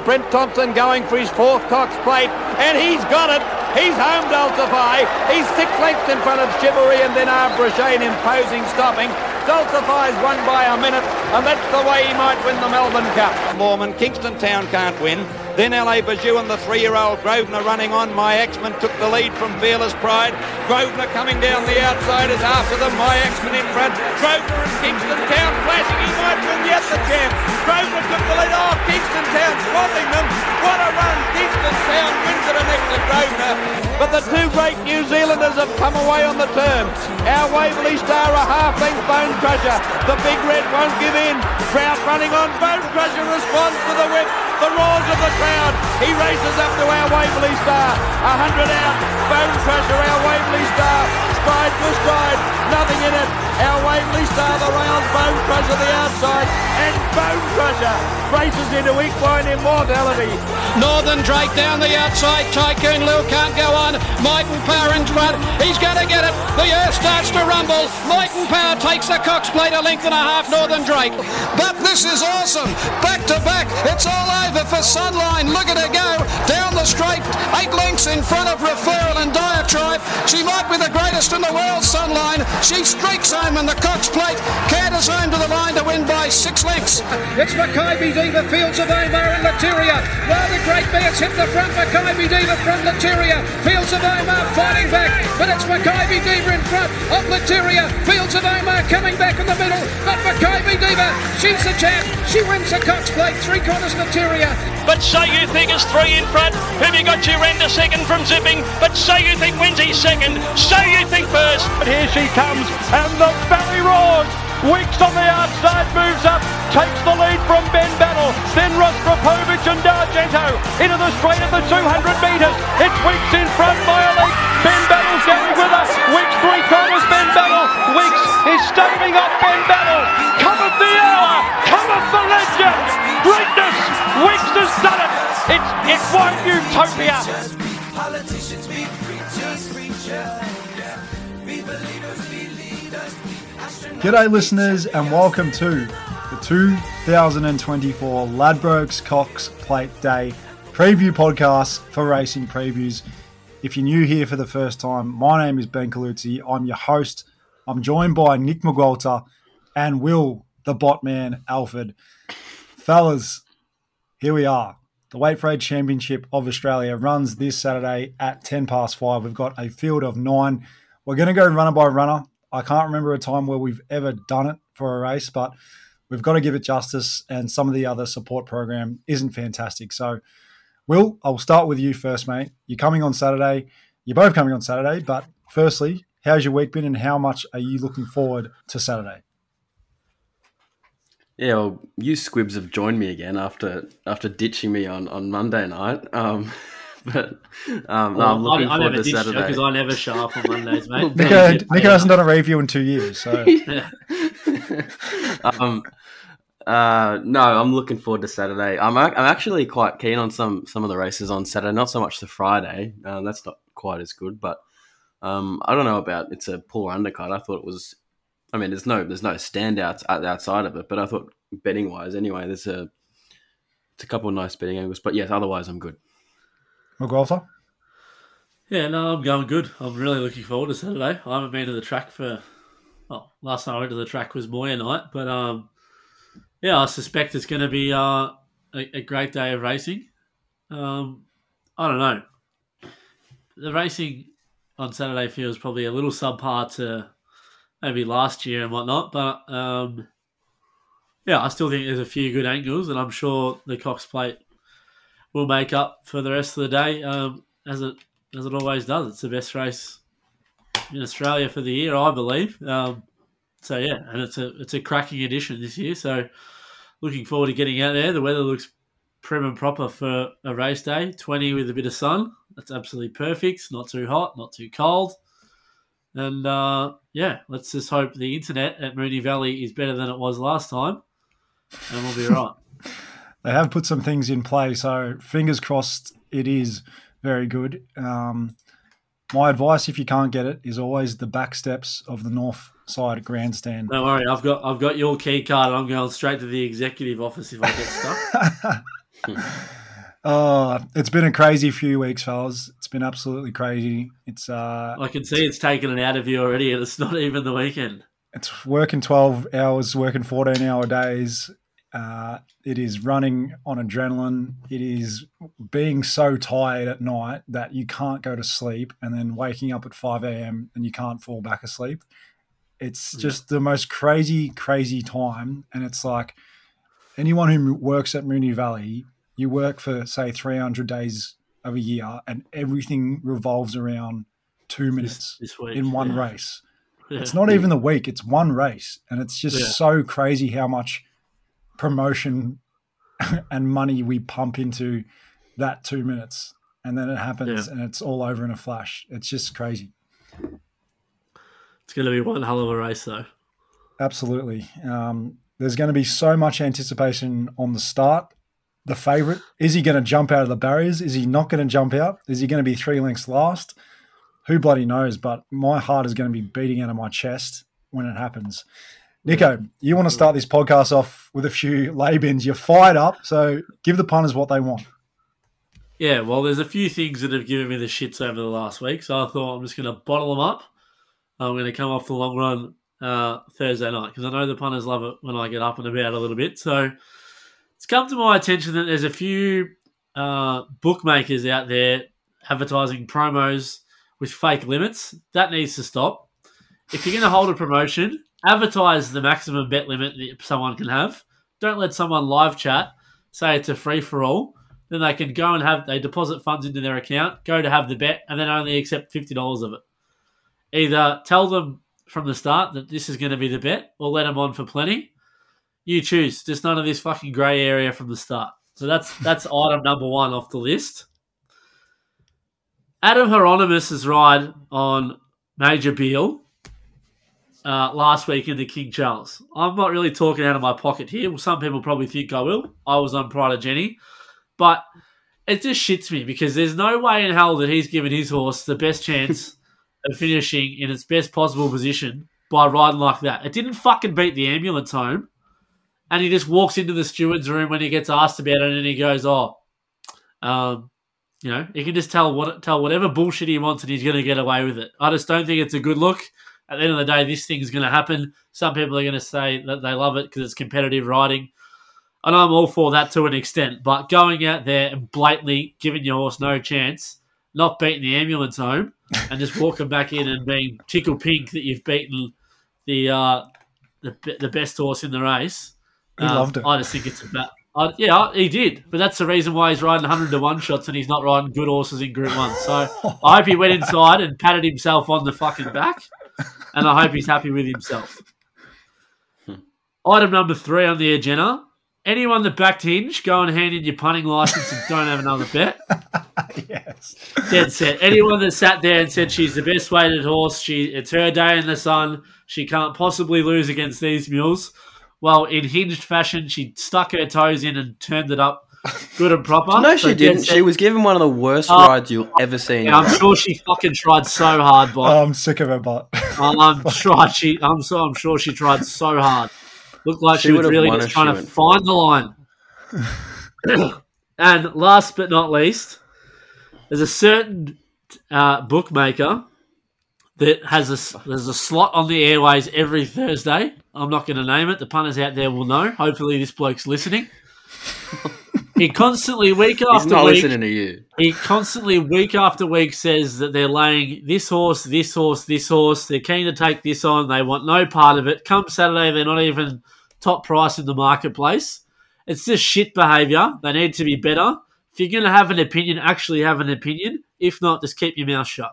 Brent Thompson going for his fourth Cox Plate, and he's got it. He's home, Dulcify. He's 6 lengths in front of Chivalry, and then Arbor Shane imposing, stopping. Dulcify's won by a minute, and that's the way he might win the Melbourne Cup. Mormon, Kingston Town can't win. Then LA Bajou and the 3-year-old Grosvenor running on. My Axman took the lead from Fearless Pride. Grosvenor coming down the outside is after them. My Axman in front. Grosvenor and Kingston Town flashing. He might win yet the champ. Grosvenor took the lead. Oh, Kingston Town swamping them. What a run. Kingston Town wins it next to Grosvenor. But the two great New Zealanders have come away on the turn. Our Waverley Star, a half-length Bone Crusher. The Big Red won't give in. Trout running on. Bone Crusher responds to the whip. The roars of the crowd. He races up to our Waverley Star. 100 out. Bone Crusher, our Waverley Star. Stride for stride. Nothing in it. Our Waverley Star, the rails. Bone Crusher, the outside. And Bone Crusher races into equine immortality. Northern Drake down the outside. Tycoon Lil can't go on. Might and Power in front. He's going to get it. The earth starts to rumble. Might and Power takes the Cox Plate, a length and a half. Northern Drake. But this is awesome. Back to back. It's all over for Sunline. Look at her go. Down the straight. 8 lengths in front of Referral and Diatribe. She might be the greatest in the world, Sunline. She streaks home in the Cox Plate. Canters home to the line to win by 6 lengths. It's Mackay Diva, Fields of Omar and Laturia. Rather great beats hit the front. Mackay Diva from Laturia. Fields of Omar fighting back. But it's Mackay Diva in front of Laturia. Fields of Omar coming back in the middle. But Mackay Diva, she's the champ. She wins the Cox Plate. 3 corners Laturia. But So You Think is 3 in front. Have you got Turenda second from Zipping? But So You Think wins his second. So You Think first. But here she comes, and the valley roars. Weeks on the outside, moves up, takes the lead from Ben Battle. Then Rostropovich and D'Argento into the straight of the 200 metres. It's Weeks in front by a length. Ben Battle's going with us. Weeks 3 corners, Ben Battle. Weeks is staving off Ben Battle. Cometh the hour, cometh the legend. Greatness, Weeks has done it. It's equine utopia. Politicians be preachers, be believers, be leaders. G'day listeners and welcome to the 2024 Ladbrokes Cox Plate Day preview podcast for Racing Previews. If you're new here for the first time, my name is Ben Colucci. I'm your host. I'm joined by Nick McGualter and Will, the Botman Alford. Fellas, here we are. The Weight for Age Championship of Australia runs this Saturday at 5:10. We've got a field of 9. We're going to go runner by runner. I can't remember a time where we've ever done it for a race, but we've got to give it justice, and some of the other support program isn't fantastic. So, Will, I'll start with you first, mate. You're coming on Saturday. You're both coming on Saturday, but firstly, how's your week been and how much are you looking forward to Saturday? Yeah, well, you squibs have joined me again after ditching me on Monday night. But I'm looking forward to Saturday. Because I never show up on Mondays, mate. Nico hasn't done a review in 2 years, so no, I'm looking forward to Saturday. I'm actually quite keen on some of the races on Saturday. Not so much the Friday. That's not quite as good, but I don't know about it's a poor undercut. I thought it was. I mean, there's no standouts outside of it, but I thought betting wise, anyway, it's a couple of nice betting angles. But yes, otherwise I'm good. McGualter? Yeah, no, I'm going good. I'm really looking forward to Saturday. I haven't been to the track last time I went to the track was Moya night, but I suspect it's going to be a great day of racing. I don't know. The racing on Saturday feels probably a little subpar to maybe last year and whatnot, but I still think there's a few good angles, and I'm sure the Cox Plate will make up for the rest of the day, as it always does. It's the best race in Australia for the year, I believe. And it's a cracking edition this year. So looking forward to getting out there. The weather looks prim and proper for a race day. 20 with a bit of sun. That's absolutely perfect. It's not too hot, not too cold. And let's just hope the internet at Moonee Valley is better than it was last time, and we'll be right. They have put some things in play, so fingers crossed it is very good. My advice, if you can't get it, is always the back steps of the north side grandstand. Don't worry, I've got your key card. I'm going straight to the executive office if I get stuck. It's been a crazy few weeks, fellas. It's been absolutely crazy. It's I can see it's taken it out of you already, and it's not even the weekend. It's working 12 hours, working 14-hour days. It is running on adrenaline. It is being so tired at night that you can't go to sleep and then waking up at 5 a.m. and you can't fall back asleep. It's just the most crazy, crazy time. And it's like anyone who works at Moonee Valley, you work for, say, 300 days of a year and everything revolves around 2 minutes this week, in one race. Yeah. It's not even the week. It's one race. And it's just so crazy how much promotion and money we pump into that 2 minutes. And then it happens and it's all over in a flash. It's just crazy. It's going to be one hell of a race, though. Absolutely. There's going to be so much anticipation on the start. The favourite, is he going to jump out of the barriers? Is he not going to jump out? Is he going to be 3 lengths last? Who bloody knows? But my heart is going to be beating out of my chest when it happens. Nico, you want to start this podcast off with a few lay-bins. You're fired up, so give the punters what they want. Yeah, well, there's a few things that have given me the shits over the last week, so I thought I'm just going to bottle them up. I'm going to come off the long run Thursday night because I know the punters love it when I get up and about a little bit. So it's come to my attention that there's a few bookmakers out there advertising promos with fake limits. That needs to stop. If you're going to hold a promotion, advertise the maximum bet limit that someone can have. Don't let someone live chat say it's a free-for-all. Then they can go and they deposit funds into their account, go to have the bet, and then only accept $50 of it. Either tell them from the start that this is going to be the bet or let them on for plenty. You choose. Just none of this fucking grey area from the start. So that's item number one off the list. Adam Hieronymus' ride on Major Beale last week in the King Charles. I'm not really talking out of my pocket here. Well, some people probably think I will. I was on Pride of Jenny. But it just shits me because there's no way in hell that he's given his horse the best chance of finishing in its best possible position by riding like that. It didn't fucking beat the ambulance home. And he just walks into the steward's room when he gets asked about it and he goes, he can just tell whatever bullshit he wants and he's going to get away with it. I just don't think it's a good look. At the end of the day, this thing's going to happen. Some people are going to say that they love it because it's competitive riding. And I'm all for that to an extent. But going out there and blatantly giving your horse no chance, not beating the ambulance home, and just walking back in and being tickle pink that you've beaten the best horse in the race. He loved it. I just think it's about... he did. But that's the reason why he's riding 100-to-1 shots and he's not riding good horses in Group 1. So I hope he went inside and patted himself on the fucking back. And I hope he's happy with himself. Item number 3 on the agenda. Anyone that backed Hinge, go and hand in your punting license and don't have another bet. Yes. Dead set. Anyone that sat there and said she's the best weighted horse, it's her day in the sun, she can't possibly lose against these mules. Well, in hinged fashion, she stuck her toes in and turned it up good and proper. No, she didn't. She was given one of the worst rides you'll ever see. Yeah, I'm sure she fucking tried so hard, but I'm sick of her butt. I'm sure she tried so hard. Looked like she was really just trying to find the line. And last but not least, there's a certain bookmaker that there's a slot on the airways every Thursday. I'm not going to name it. The punters out there will know. Hopefully this bloke's listening. He constantly, week after week... He's not listening to you. He constantly, week after week, says that they're laying this horse, this horse, this horse. They're keen to take this on. They want no part of it. Come Saturday, they're not even top price in the marketplace. It's just shit behaviour. They need to be better. If you're going to have an opinion, actually have an opinion. If not, just keep your mouth shut.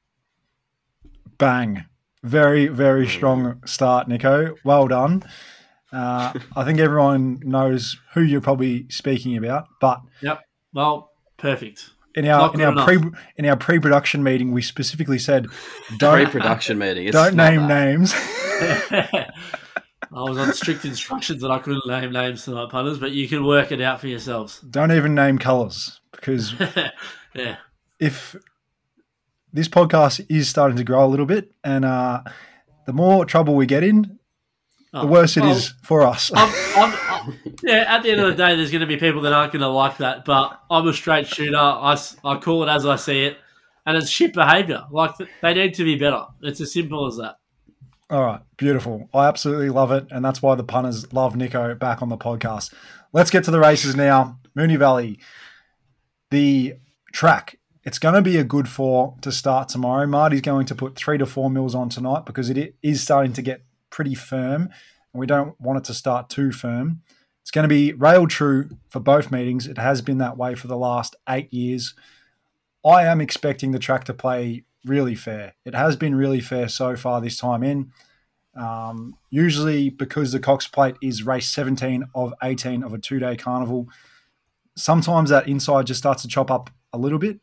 Bang. Very, very strong start, Nico. Well done. I think everyone knows who you're probably speaking about, but yep. Well, perfect. In our pre-production meeting, we specifically said pre-production meeting. Don't name names. I was on strict instructions that I couldn't name names tonight, punters, but you can work it out for yourselves. Don't even name colours because yeah, if this podcast is starting to grow a little bit, and the more trouble we get in, the worse it is for us. Yeah, at the end of the day, there's going to be people that aren't going to like that, but I'm a straight shooter. I call it as I see it, and it's shit behaviour. Like, they need to be better. It's as simple as that. All right, beautiful. I absolutely love it, and that's why the punters love Nico back on the podcast. Let's get to the races now. Moonee Valley, the track. It's going to be a good 4 to start tomorrow. Marty's going to put 3 to 4 mils on tonight because it is starting to get pretty firm, and we don't want it to start too firm. It's going to be rail true for both meetings. It has been that way for the last 8 years. I am expecting the track to play really fair. It has been really fair so far this time in. Usually because the Cox Plate is race 17 of 18 of a 2-day carnival, sometimes that inside just starts to chop up a little bit.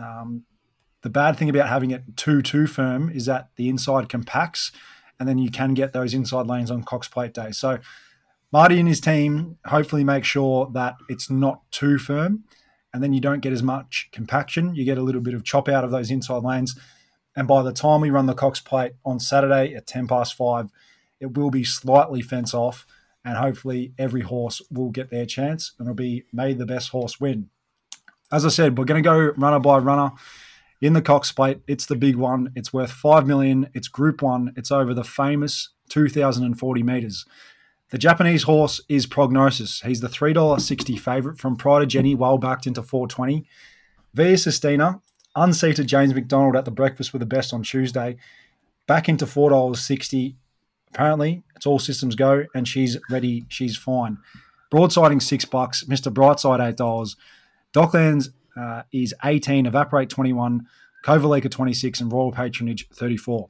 The bad thing about having it too firm is that the inside compacts, and then you can get those inside lanes on Cox Plate Day. So Marty and his team hopefully make sure that it's not too firm, and then you don't get as much compaction. You get a little bit of chop out of those inside lanes. And by the time we run the Cox Plate on Saturday at 5:10, it will be slightly fence off, and hopefully every horse will get their chance, and it'll be may the best horse win. As I said, we're going to go runner by runner in the Cox Plate. It's the big one. It's worth $5 million. It's Group 1. It's over the famous 2,040 metres. The Japanese horse is Prognosis. He's the $3.60 favourite from Pride of Jenny, well backed into 420. Via Sistina, unseated James McDonald at the breakfast with the best on Tuesday, back into $4.60. Apparently, it's all systems go, and she's ready. She's fine. Broadsiding $6, Mr. Brightside $8. Docklands is 18, Evaporate 21, Kovalika 26, and Royal Patronage 34.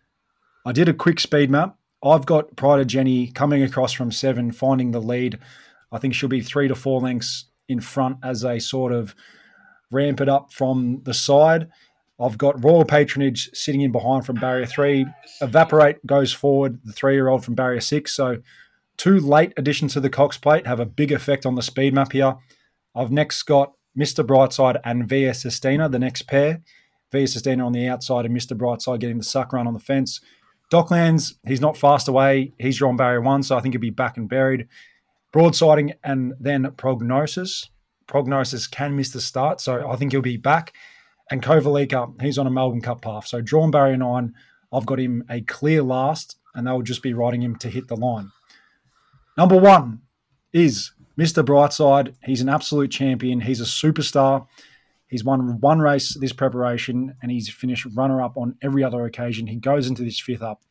I did a quick speed map. I've got Pride of Jenny coming across from 7, finding the lead. I think she'll be 3 to 4 lengths in front as they sort of ramp it up from the side. I've got Royal Patronage sitting in behind from barrier 3. Evaporate goes forward, the 3-year-old from barrier 6. So 2 late additions to the Cox Plate have a big effect on the speed map here. I've next got Mr. Brightside and Via Sistina, the next pair. Via Sistina on the outside and Mr. Brightside getting the suck run on the fence. Docklands, he's not fast away. He's drawn barrier 1, so I think he'll be back and buried. Broadsiding and then Prognosis. Prognosis can miss the start, so I think he'll be back. And Kovalika, he's on a Melbourne Cup path. So drawn barrier 9, I've got him a clear last, and they'll just be riding him to hit the line. Number 1 is Mr. Brightside. He's an absolute champion. He's a superstar. He's won 1 race this preparation, and he's finished runner-up on every other occasion. He goes into this 5th up.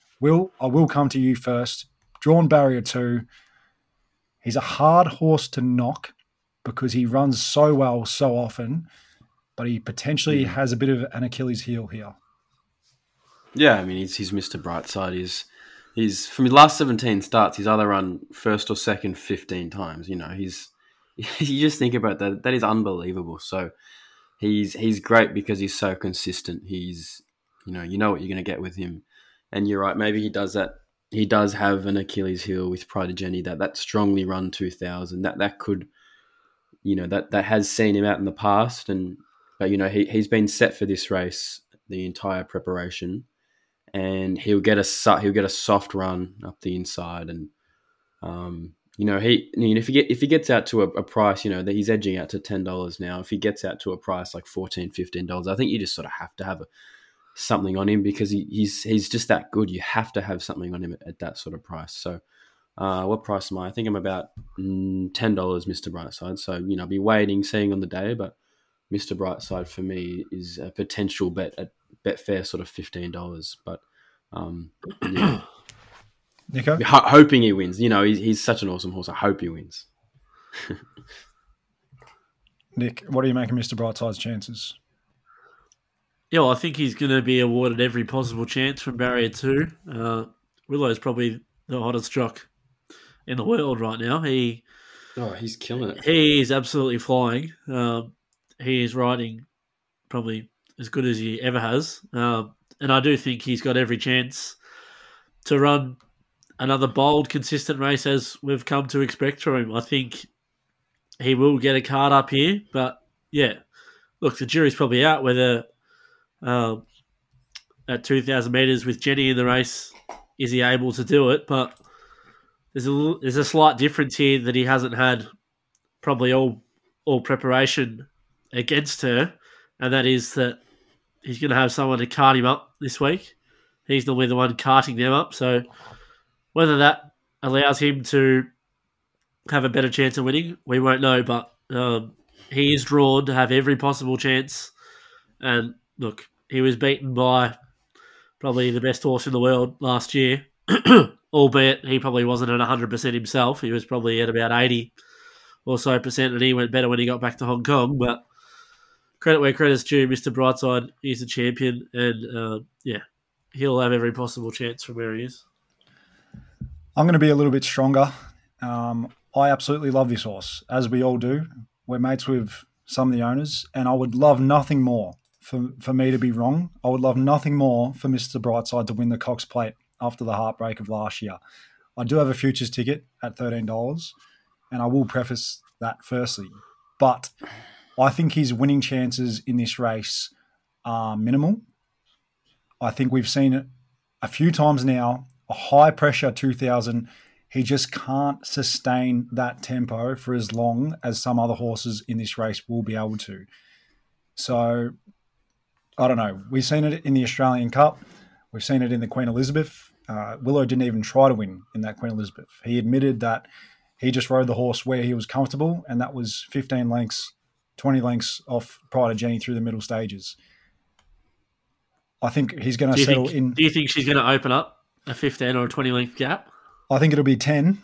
I will come to you first. Drawn barrier 2. He's a hard horse to knock because he runs so well so often, but he potentially has a bit of an Achilles heel here. Yeah, I mean, he's Mr. Brightside. He's from his last 17 starts, he's either run first or second 15 times. You know, you just think about that. That is unbelievable. So he's great because he's so consistent. He's, you know what you're going to get with him. And you're right. Maybe he does that. He does have an Achilles heel with Pride of Jenny, that strongly run 2000. That could, that has seen him out in the past. But he's been set for this race the entire preparation, and he'll get a soft run up the inside. And if he gets out to a price, that he's edging out to $10 now. If he gets out to a price like $14, $15, I think you just sort of have to have something on him because he's just that good. You have to have something on him at that sort of price. So what price am I? I think I'm about $10, Mr. Brightside. So, I'll be waiting, seeing on the day, but Mr. Brightside for me is a potential bet at Betfair, sort of $15. But Nico? Hoping he wins. He's such an awesome horse. I hope he wins. Nick, what do you make of Mr. Brightside's chances? Yeah, well, I think he's going to be awarded every possible chance from barrier 2. Willow's probably the hottest jock in the world right now. He's killing it. He is absolutely flying. He is riding probably as good as he ever has. And I do think he's got every chance to run another bold, consistent race as we've come to expect from him. I think he will get a card up here. But, yeah, look, the jury's probably out whether at 2,000 metres with Jenny in the race, is he able to do it? But there's a slight difference here that he hasn't had probably all preparation against her, and that is that he's going to have someone to cart him up this week. He's normally the one carting them up, so whether that allows him to have a better chance of winning, we won't know, but he is drawn to have every possible chance. And look, he was beaten by probably the best horse in the world last year, albeit he probably wasn't at 100% himself. He was probably at about 80 or so percent, and he went better when he got back to Hong Kong. But credit where credit's due, Mr. Brightside, he's the champion, and he'll have every possible chance from where he is. I'm going to be a little bit stronger. I absolutely love this horse, as we all do. We're mates with some of the owners, and I would love nothing more for me to be wrong. I would love nothing more for Mr. Brightside to win the Cox Plate after the heartbreak of last year. I do have a futures ticket at $13, and I will preface that firstly. But I think his winning chances in this race are minimal. I think we've seen it a few times now, a high-pressure 2000. He just can't sustain that tempo for as long as some other horses in this race will be able to. So, I don't know. We've seen it in the Australian Cup. We've seen it in the Queen Elizabeth. Willow didn't even try to win in that Queen Elizabeth. He admitted that he just rode the horse where he was comfortable, and that was 15 lengths, 20 lengths off Pride of Jenny through the middle stages. I think he's going to settle in. Do you think she's going to open up a 15 or a 20 length gap? I think it'll be 10.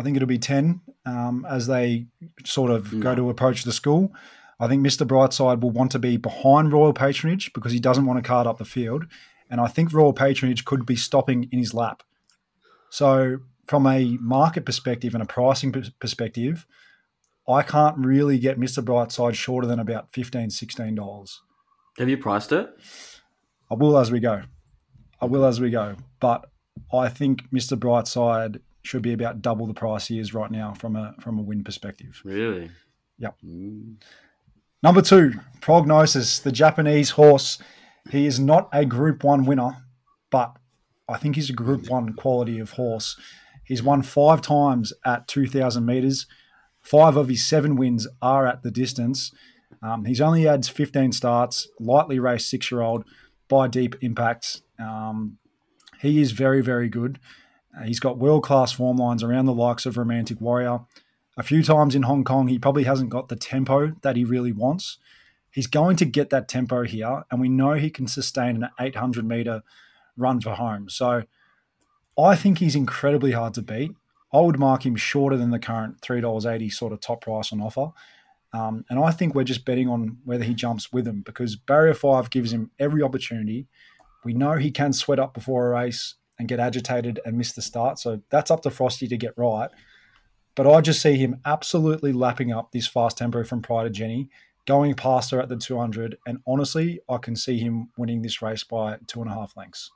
As they sort of go to approach the school. I think Mr. Brightside will want to be behind Royal Patronage because he doesn't want to card up the field. And I think Royal Patronage could be stopping in his lap. So from a market perspective and a pricing perspective, I can't really get Mr. Brightside shorter than about $15, $16. Have you priced it? I will as we go. But I think Mr. Brightside should be about double the price he is right now from a win perspective. Really? Yep. Number 2, Prognosis, the Japanese horse. He is not a Group 1 winner, but I think he's a Group 1 quality of horse. He's won 5 times at 2,000 metres. 5 of his 7 wins are at the distance. He's only had 15 starts, lightly raced 6-year-old by Deep Impact. He is very, very good. He's got world-class form lines around the likes of Romantic Warrior. A few times in Hong Kong, he probably hasn't got the tempo that he really wants. He's going to get that tempo here, and we know he can sustain an 800-metre run for home. So I think he's incredibly hard to beat. I would mark him shorter than the current $3.80 sort of top price on offer. And I think we're just betting on whether he jumps with him because Barrier 5 gives him every opportunity. We know he can sweat up before a race and get agitated and miss the start. So that's up to Frosty to get right. But I just see him absolutely lapping up this fast tempo from Pride of Jenny, going past her at the 200. And honestly, I can see him winning this race by 2.5 lengths.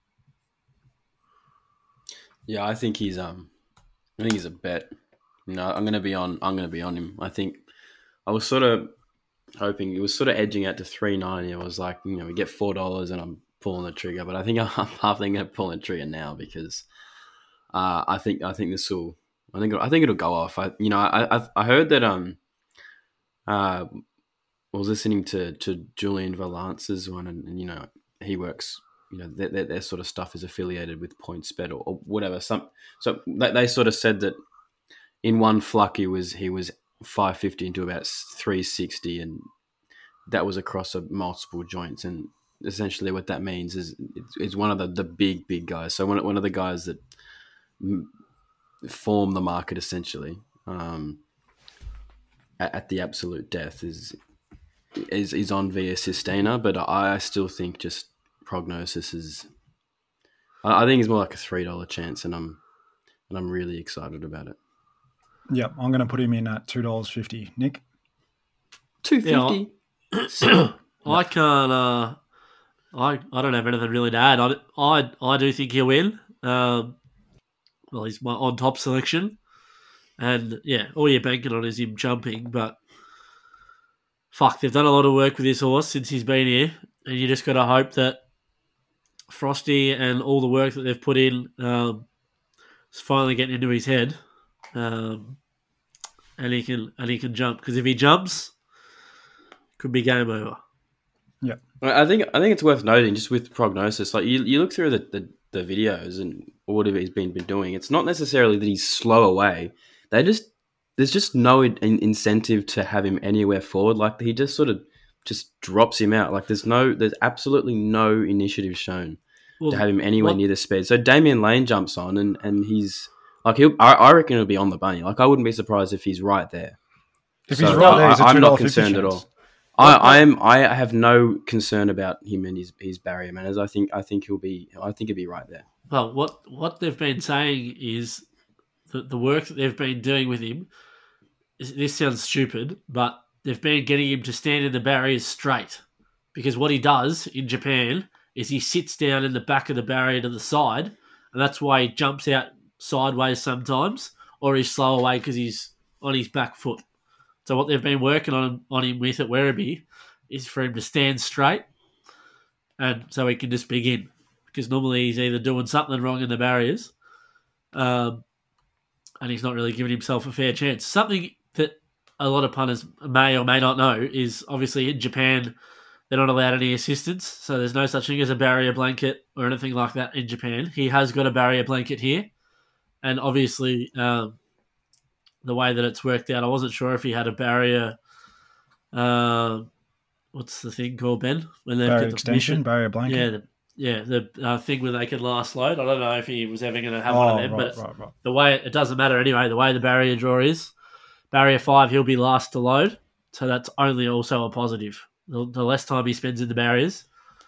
Yeah, I think he's a bet. I'm gonna be on him. I think I was sort of hoping it was sort of edging out to $3.90. I was like, we get $4 and I'm pulling the trigger, but I think I'm halfly going to pull the trigger now because I think it'll go off. I heard that I was listening to Julian Valance's one, and he works. Their sort of stuff is affiliated with PointsBet or whatever. So they sort of said that in one fluck he was 550 into about 360, and that was across multiple joints. And essentially, what that means is it's one of the big guys. So one of the guys that form the market essentially at the absolute death is on via Sistina, but I still think just Prognosis is. I think it's more like a $3 chance, and I'm really excited about it. Yeah, I'm going to put him in at $2.50. Nick? $2.50. Yeah, I can't. I don't have anything really to add. I do think he'll win. He's my on top selection, and yeah, all you're banking on is him jumping. But fuck, they've done a lot of work with this horse since he's been here, and you just got to hope that Frosty and all the work that they've put in It's finally getting into his head, and he can jump. Because if he jumps, it could be game over. Yeah. I think it's worth noting just with prognosis. Like you look through the videos and whatever he's been doing. It's not necessarily that he's slow away. There's just no incentive to have him anywhere forward. Like he just sort of just drops him out. Like there's absolutely no initiative shown to have him anywhere near the speed. So Damian Lane jumps on and he's like I reckon he'll be on the bunny. Like I wouldn't be surprised if he's right there. If he's right there, I'm not concerned chance. at all. I have no concern about him and his barrier manners. I think he'll be right there. Well, what they've been saying is that the work that they've been doing with him. This sounds stupid, but they've been getting him to stand in the barriers straight. Because what he does in Japan is he sits down in the back of the barrier to the side, and that's why he jumps out sideways sometimes, or he's slow away because he's on his back foot. So what they've been working on him with at Werribee is for him to stand straight, and so he can just begin. Because normally he's either doing something wrong in the barriers, and he's not really giving himself a fair chance. Something that a lot of punters may or may not know is obviously in Japan, they're not allowed any assistance. So there's no such thing as a barrier blanket or anything like that in Japan. He has got a barrier blanket here. And obviously, the way that it's worked out, I wasn't sure if he had a barrier. What's the thing called, Ben? When they've Barrier got extension, barrier blanket. The thing where they can last load. I don't know if he was ever going to have one of them, right. The way it doesn't matter anyway. The way the barrier draw is, barrier 5, he'll be last to load, so that's only also a positive. The less time he spends in the barriers,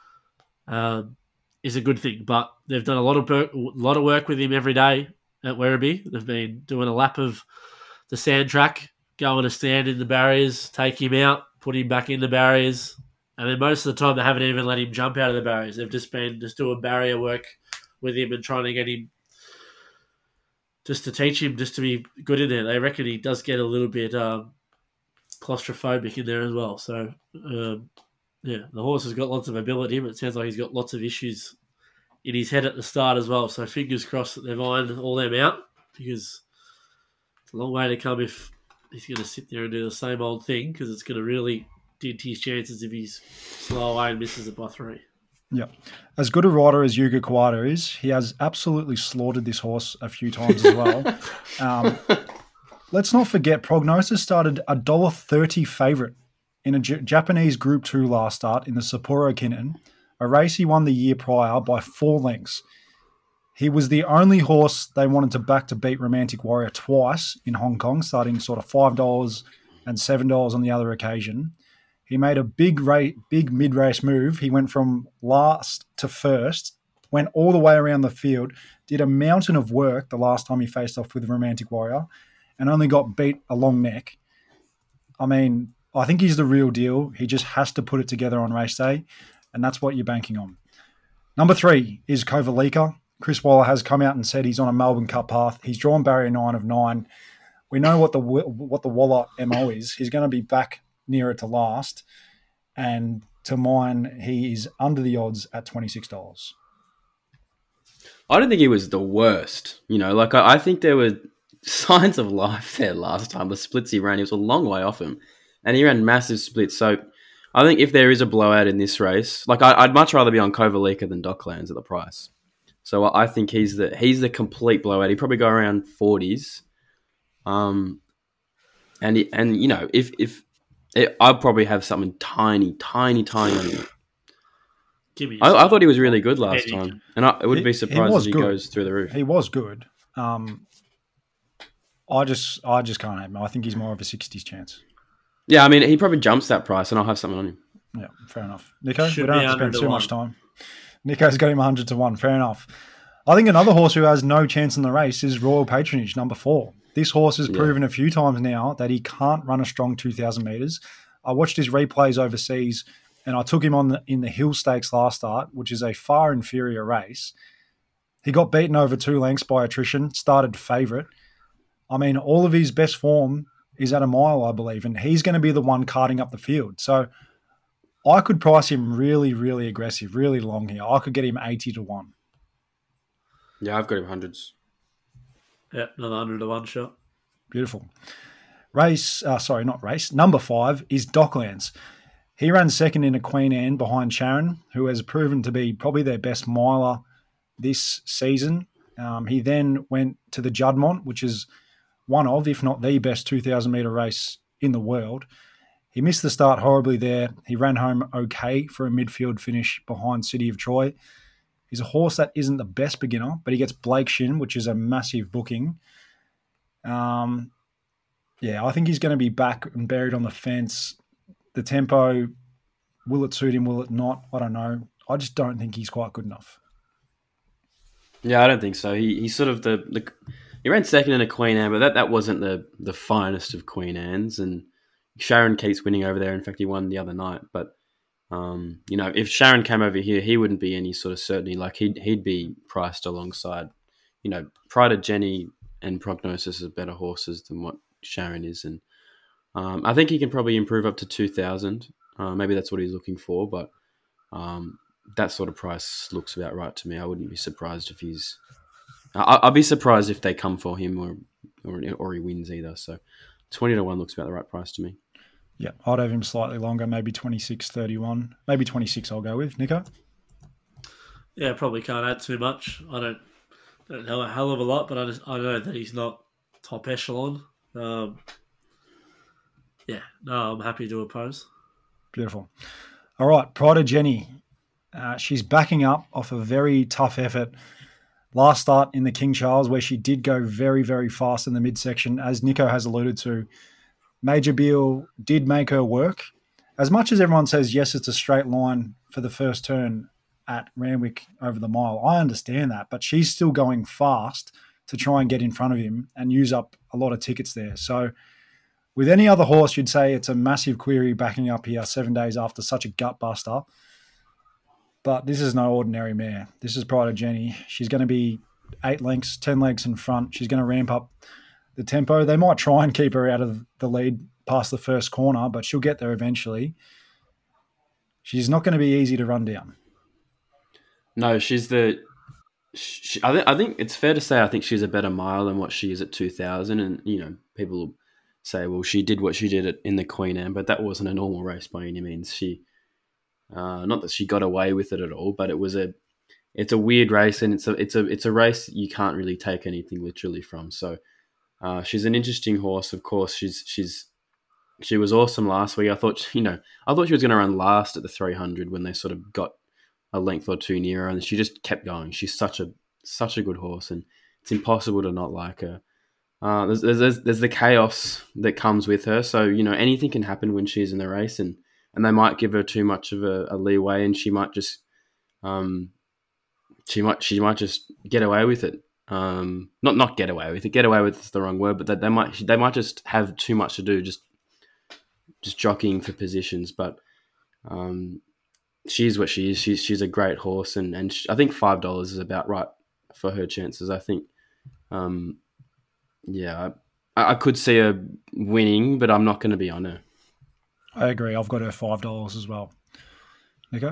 is a good thing. But they've done a lot of work with him every day at Werribee. They've been doing a lap of the sand track, going to stand in the barriers, take him out, put him back in the barriers. And then most of the time, they haven't even let him jump out of the barriers. They've just been doing barrier work with him and trying to get him, just to teach him just to be good in there. They reckon he does get a little bit claustrophobic in there as well. So, the horse has got lots of ability, but it sounds like he's got lots of issues in his head at the start as well. So fingers crossed that they've ironed all them out, because it's a long way to come if he's going to sit there and do the same old thing, because it's going to really dent his chances if he's slow away and misses it by 3. Yep. As good a rider as Yuga Kawada is, he has absolutely slaughtered this horse a few times as well. Let's not forget, Prognosis started $1.30 favourite in a Japanese Group 2 last start in the Sapporo Kinnan, a race he won the year prior by 4 lengths. He was the only horse they wanted to back to beat Romantic Warrior twice in Hong Kong, starting sort of $5 and $7 on the other occasion. He made a big mid-race move. He went from last to first, went all the way around the field, did a mountain of work the last time he faced off with Romantic Warrior, and only got beat a long neck. I mean, I think he's the real deal. He just has to put it together on race day, and that's what you're banking on. Number 3 is Kovalika. Chris Waller has come out and said he's on a Melbourne Cup path. He's drawn barrier 9 of 9. We know what the Waller MO is. He's going to be back nearer to last, and to mine, he is under the odds at $26. I don't think he was the worst. I think there were signs of life there last time. The splits he ran, he was a long way off him, and he ran massive splits. So I think if there is a blowout in this race, I'd much rather be on Kovalika than Docklands at the price. So I think he's the complete blowout. He'd probably go around 40s. If I'll probably have something tiny on him. I thought he was really good last time, and I wouldn't be surprised if he goes through the roof. He was good. I just can't have him. I think he's more of a 60s chance. Yeah, I mean, he probably jumps that price, and I'll have something on him. Yeah, fair enough. Nico, we don't have to spend too much time. Nico's got him 100 to 1. Fair enough. I think another horse who has no chance in the race is Royal Patronage, number 4. This horse has proven a few times now that he can't run a strong 2,000 metres. I watched his replays overseas, and I took him in the Hill Stakes last start, which is a far inferior race. He got beaten over 2 lengths by attrition, started favourite. I mean, all of his best form is at a mile, I believe, and he's going to be the one carting up the field. So I could price him really, really aggressive, really long here. I could get him 80 to 1. Yeah, I've got him hundreds. Yeah, another 100 to 1 shot. Beautiful. Not race. Number 5 is Docklands. He ran second in a Queen Anne behind Sharon, who has proven to be probably their best miler this season. He then went to the Juddmonte, which is one of, if not the best 2,000 metre race in the world. He missed the start horribly there. He ran home okay for a midfield finish behind City of Troy. He's a horse that isn't the best beginner, but he gets Blake Shin, which is a massive booking. I think he's going to be back and buried on the fence. The tempo, will it suit him, will it not? I don't know. I just don't think he's quite good enough. Yeah, I don't think so. He's sort of he ran second in a Queen Anne, but that wasn't the finest of Queen Annes. And Sharon keeps winning over there. In fact, he won the other night. But if Sharon came over here, he wouldn't be any sort of certainty. Like he'd be priced alongside, Pride of Jenny and Prognosis are better horses than what Sharon is, and I think he can probably improve up to 2,000. Maybe that's what he's looking for, but that sort of price looks about right to me. I wouldn't be surprised if he's. I'd be surprised if they come for him or he wins either. So 20 to 1 looks about the right price to me. Yeah, I'd have him slightly longer, maybe 26.31, maybe 26. I'll go with Nico. Yeah, probably can't add too much. I don't know a hell of a lot, but I know that he's not top echelon. I'm happy to oppose. Beautiful. All right, Pride of Jenny. She's backing up off a very tough effort last start in the King Charles, where she did go very, very fast in the midsection, as Nico has alluded to. Major Beale did make her work. As much as everyone says, yes, it's a straight line for the first turn at Randwick over the mile, I understand that, but she's still going fast to try and get in front of him and use up a lot of tickets there. So with any other horse, you'd say it's a massive query backing up here 7 days after such a gut buster. But this is no ordinary mare. This is Pride of Jenny. She's going to be 10 lengths in front. She's going to ramp up the tempo. They might try and keep her out of the lead past the first corner, but she'll get there eventually. She's not going to be easy to run down. No, I think it's fair to say I think she's a better mile than what she is at 2,000. And, people will say, well, she did what she did in the Queen Anne, but that wasn't a normal race by any means. Not that she got away with it at all, but it's a weird race, and it's a race you can't really take anything literally from. So she's an interesting horse. Of course, she was awesome last week. I thought she was going to run last at the 300 when they sort of got a length or two near her, and she just kept going. She's such a good horse, and it's impossible to not like her. There's the chaos that comes with her, so anything can happen when she's in the race, and they might give her too much of a leeway, and she might just just get away with it. Not get away with it. Get away with it's the wrong word, but they might just have too much to do, just jockeying for positions. But she's what she is. She's a great horse, and I think $5 is about right for her chances. I think, I could see her winning, but I'm not going to be on her. I agree. I've got her $5 as well. Nico?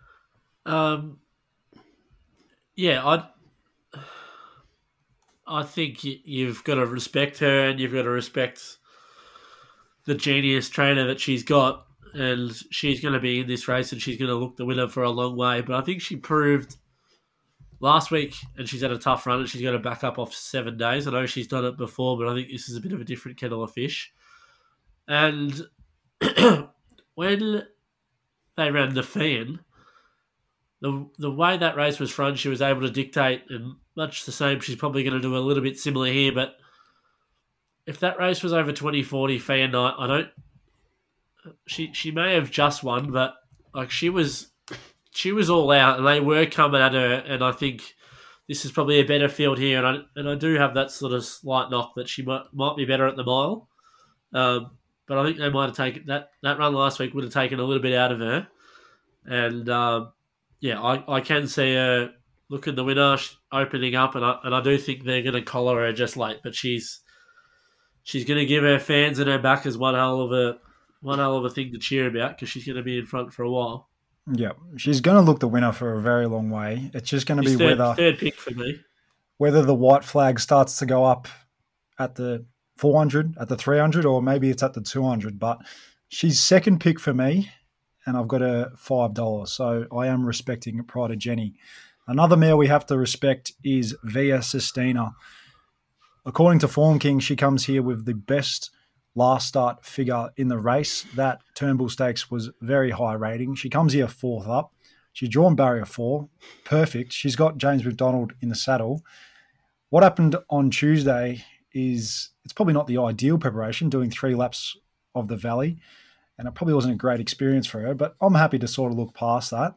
I think you've got to respect her, and you've got to respect the genius trainer that she's got, and she's going to be in this race, and she's going to look the winner for a long way. But I think she proved last week, and she's had a tough run, and she's going to back up off 7 days. I know she's done it before, but I think this is a bit of a different kettle of fish. And when they ran the Fan, the way that race was run, she was able to dictate, and much the same, she's probably going to do a little bit similar here. But if that race was over 20-40 Fan night, she may have just won, but like she was all out, and they were coming at her. And I think this is probably a better field here, and I do have that sort of slight knock that she might be better at the mile. But I think they might have taken that run last week would have taken a little bit out of her. And I can see her looking the winner, opening up, and I do think they're going to collar her just late. But she's going to give her fans and her backers one hell of a thing to cheer about, because she's going to be in front for a while. Yeah, she's going to look the winner for a very long way. It's just going to be whether third pick for me. whether the white flag starts to go up at the 400, at the 300, or maybe it's at the 200. But she's second pick for me, and I've got her $5. So I am respecting Pride of Jenny. Another mare we have to respect is Via Sistina. According to Form King, she comes here with the best last start figure in the race. That Turnbull Stakes was very high rating. She comes here fourth up. She's drawn barrier 4. Perfect. She's got James McDonald in the saddle. What happened on Tuesday is it's probably not the ideal preparation, doing 3 laps of the Valley, and it probably wasn't a great experience for her, but I'm happy to sort of look past that.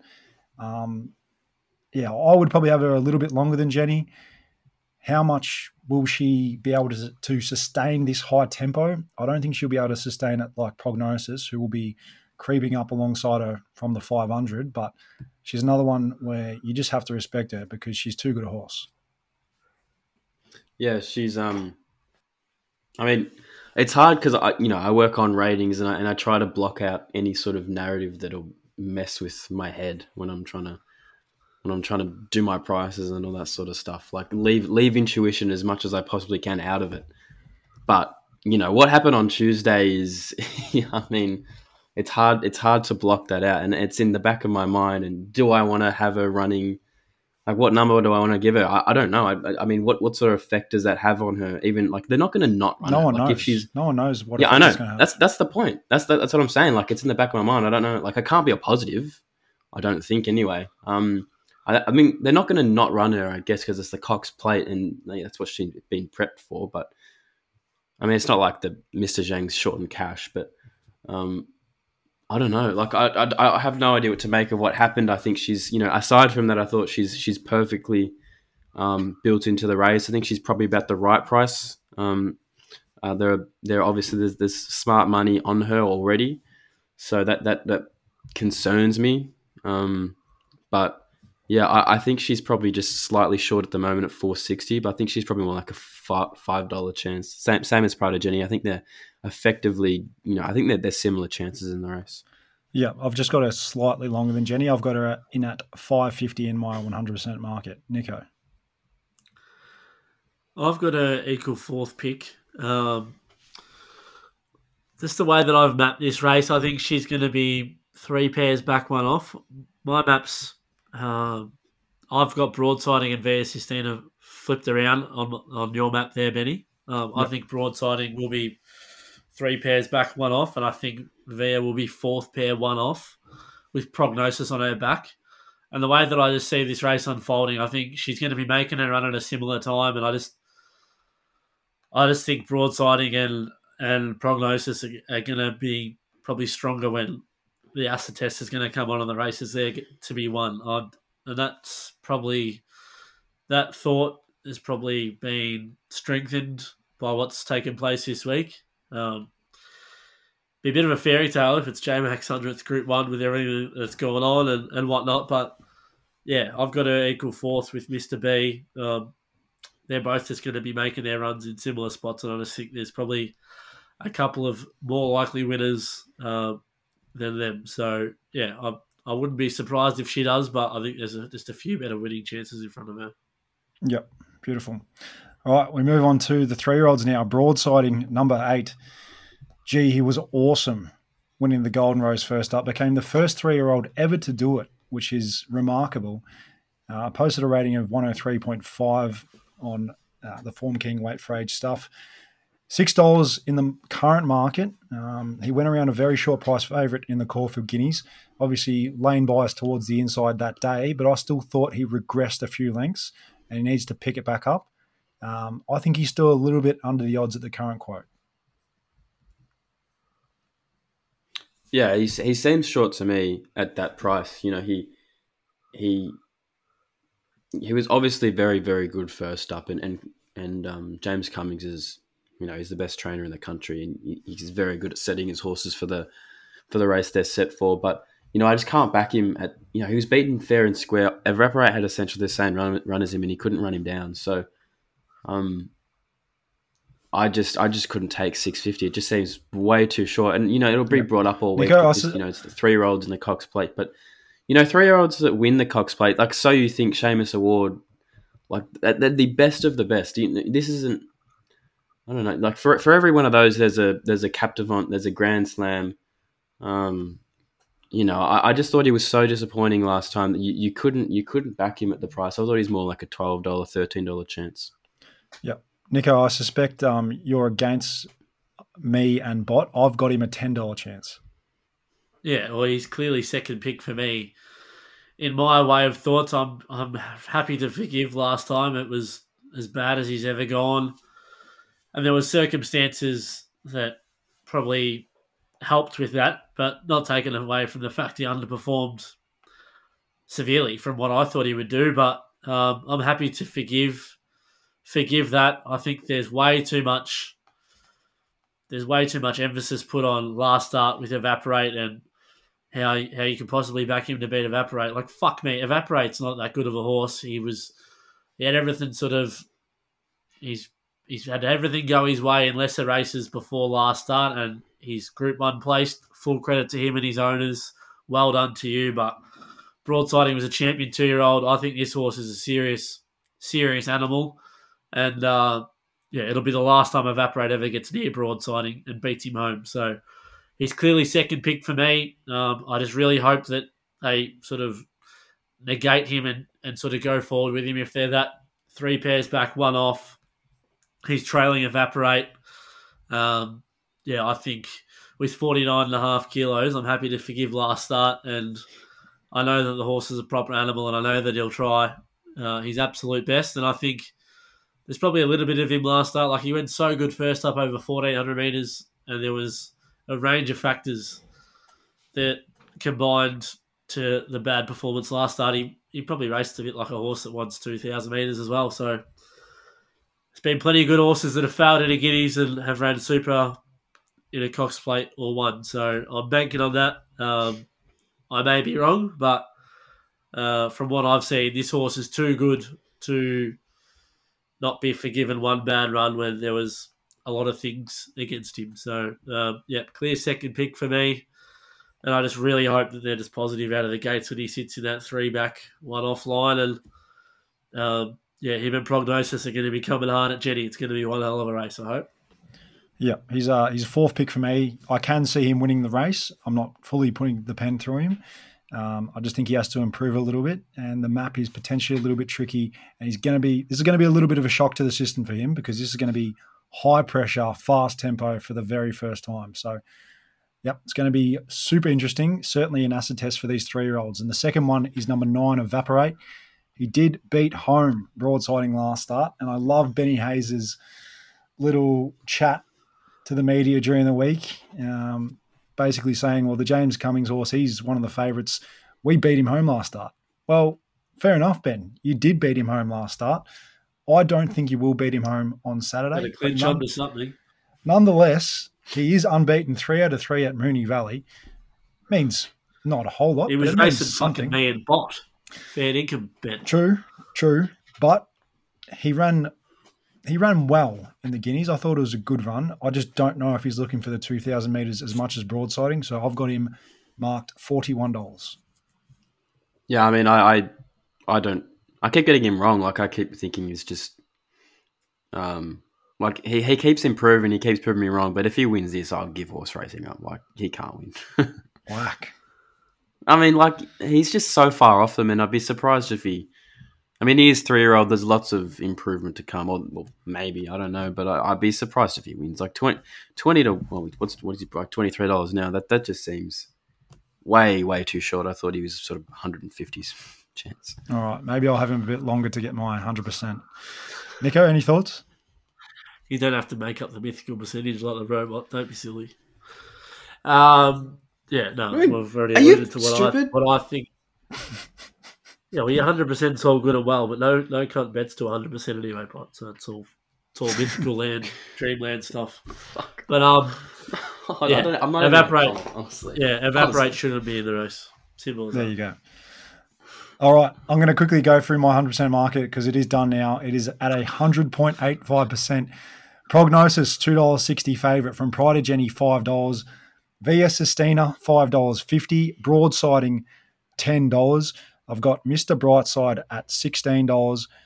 I would probably have her a little bit longer than Jenny. How much will she be able to sustain this high tempo? I don't think she'll be able to sustain it like Prognosis, who will be creeping up alongside her from the 500, but she's another one where you just have to respect her because she's too good a horse. Yeah, she's it's hard because I work on ratings and I try to block out any sort of narrative that'll mess with my head when I'm trying to do my prices and all that sort of stuff. Like leave intuition as much as I possibly can out of it. But what happened on Tuesday is, it's hard to block that out, and it's in the back of my mind. And do I want to have her running? Like, what number do I want to give her? I don't know. I mean, what sort of effect does that have on her? Even like they're not going to not run. No her. one like, knows. No one knows what. Yeah, I know. It's gonna have. That's the point. That's what I'm saying. Like, it's in the back of my mind. I don't know. Like, I can't be a positive. I don't think anyway. I mean, they're not going to not run her, I guess, because it's the Cox Plate, and that's what she's been prepped for. But I mean, it's not like the Mr. Zhang's shortened cash, but I don't know. Like, I have no idea what to make of what happened. I think she's, aside from that, I thought she's perfectly built into the race. I think she's probably about the right price. There obviously there's smart money on her already, so that concerns me. But yeah, I think she's probably just slightly short at the moment at 460, but I think she's probably more like a $5 chance. Same as Pride of Jenny. I think they're effectively, I think they're similar chances in the race. Yeah, I've just got her slightly longer than Jenny. I've got her in at 550 in my 100% market. Nico? I've got an equal fourth pick. Just the way that I've mapped this race, I think she's going to be 3 pairs back, 1 off. My maps, I've got Broadsiding and Via Sistina flipped around on your map there, Benny. I think Broadsiding will be 3 pairs back, 1 off, and I think Via will be 4th pair, 1 off, with Prognosis on her back. And the way that I just see this race unfolding, I think she's going to be making her run at a similar time, and I just think Broadsiding and Prognosis are going to be probably stronger when the acid test is going to come on the races there to be won. And that's probably, that thought has probably been strengthened by what's taken place this week. Be a bit of a fairy tale if it's J-Max 100th Group 1 with everything that's going on and whatnot. But yeah, I've got an equal 4th with Mr. B. They're both just going to be making their runs in similar spots, and I just think there's probably a couple of more likely winners than them. So yeah, I wouldn't be surprised if she does, but I think there's just a few better winning chances in front of her. Yep, beautiful. All right, we move on to the 3-year-olds now. Broadsiding, number 8. Gee, he was awesome winning the Golden Rose first up. Became the first 3-year-old ever to do it, which is remarkable. Posted a rating of 103.5 on the Form King Weight for Age stuff. $6 in the current market. He went around a very short price favourite in the Caulfield Guineas. Obviously, lane bias towards the inside that day, but I still thought he regressed a few lengths and he needs to pick it back up. I think he's still a little bit under the odds at the current quote. Yeah, he seems short to me at that price. He was obviously very, very good first up, and James Cummings is, he's the best trainer in the country, and he's very good at setting his horses for the race they're set for. But I just can't back him at. He was beaten fair and square. Evaporate had essentially the same run as him, and he couldn't run him down. So, I just couldn't take 650. It just seems way too short, and it'll be brought up all week. Because, it's the 3-year-olds in the Cox Plate, but 3-year-olds that win the Cox Plate, like So You Think, Seamus Award, like they're the best of the best. This isn't. I don't know. Like for every one of those, there's a Captivant, there's a Grand Slam. I just thought he was so disappointing last time that you couldn't back him at the price. I thought he's more like a $12, $13 chance. Yep. Nico, I suspect you're against me and Bot. I've got him a $10 chance. Yeah, well, he's clearly second pick for me. In my way of thoughts, I'm happy to forgive last time. It was as bad as he's ever gone. And there were circumstances that probably helped with that, but not taken away from the fact he underperformed severely from what I thought he would do. But I'm happy to forgive that. I think there's way too much emphasis put on last start with Evaporate and how you can possibly back him to beat Evaporate. Like, fuck me, Evaporate's not that good of a horse. He had everything He's had everything go his way in lesser races before last start, and he's Group 1 placed. Full credit to him and his owners. Well done to you. But Broadsiding was a champion 2-year-old. I think this horse is a serious animal. And, it'll be the last time Evaporate ever gets near Broadsiding and beats him home. So he's clearly second pick for me. I just really hope that they sort of negate him and sort of go forward with him. If they're that 3 pairs back, 1 off, he's trailing Evaporate. I think with 49.5 kilos, I'm happy to forgive last start. And I know that the horse is a proper animal, and I know that he'll try his absolute best. And I think there's probably a little bit of him last start. Like, he went so good first up over 1,400 metres, and there was a range of factors that combined to the bad performance last start. He probably raced a bit like a horse that wants 2,000 metres as well. So there's been plenty of good horses that have failed in a Guineas and have ran super in a Cox Plate or won. So I'm banking on that. I may be wrong, but from what I've seen, this horse is too good to not be forgiven one bad run when there was a lot of things against him. So, clear second pick for me. And I just really hope that they're just positive out of the gates when he sits in that 3-back, 1-off line. And, him and Prognosis are going to be coming hard at Jenny. It's going to be one hell of a race, I hope. Yeah, he's a 4th pick for me. I can see him winning the race. I'm not fully putting the pen through him. I just think he has to improve a little bit, and the map is potentially a little bit tricky. And this is going to be a little bit of a shock to the system for him, because this is going to be high pressure, fast tempo for the very first time. So, it's going to be super interesting. Certainly an acid test for these 3-year-olds. And the second one is number 9, Evaporate. He did beat home Broadsiding last start, and I love Benny Hayes' little chat to the media during the week, basically saying, well, the James Cummings horse, he's one of the favourites. We beat him home last start. Well, fair enough, Ben. You did beat him home last start. I don't think you will beat him home on Saturday. Clinch onto something. Nonetheless, he is unbeaten 3 out of 3 at Moonee Valley. Means not a whole lot. He was racing fucking me and Bot. Fair income bet. True. But he ran well in the Guineas. I thought it was a good run. I just don't know if he's looking for the 2,000 metres as much as Broadsiding. So I've got him marked $41. Yeah, I mean, I don't. I keep getting him wrong. Like, I keep thinking he's just, like he keeps improving. He keeps proving me wrong. But if he wins this, I'll give horse racing up. Like, he can't win. Whack. I mean, like, he's just so far off them, and I'd be surprised if he. I mean, he is 3-year-old. There's lots of improvement to come, or maybe, I don't know, but I'd be surprised if he wins. Like 20 to what is he like $23 now? That just seems way too short. I thought he was sort of 150s chance. All right, maybe I'll have him a bit longer to get my 100%. Nico, any thoughts? You don't have to make up the mythical percentage like the robot. Don't be silly. We've already alluded to what I think. Yeah, well, 100% is all good and well, but no cunt bets to 100% anyway, Pot. So it's all mythical land, dreamland stuff. Fuck. But I'm not Evaporate. Honestly. Yeah, Evaporate shouldn't be in the race. Simple as There that. you go. All right, I'm going to quickly go through my 100% market because it is done now. It is at 100.85%. Prognosis, $2.60 favourite. From Pride of Jenny, $5. Via Sistina, $5.50. Broadsiding, $10. I've got Mr. Brightside at $16.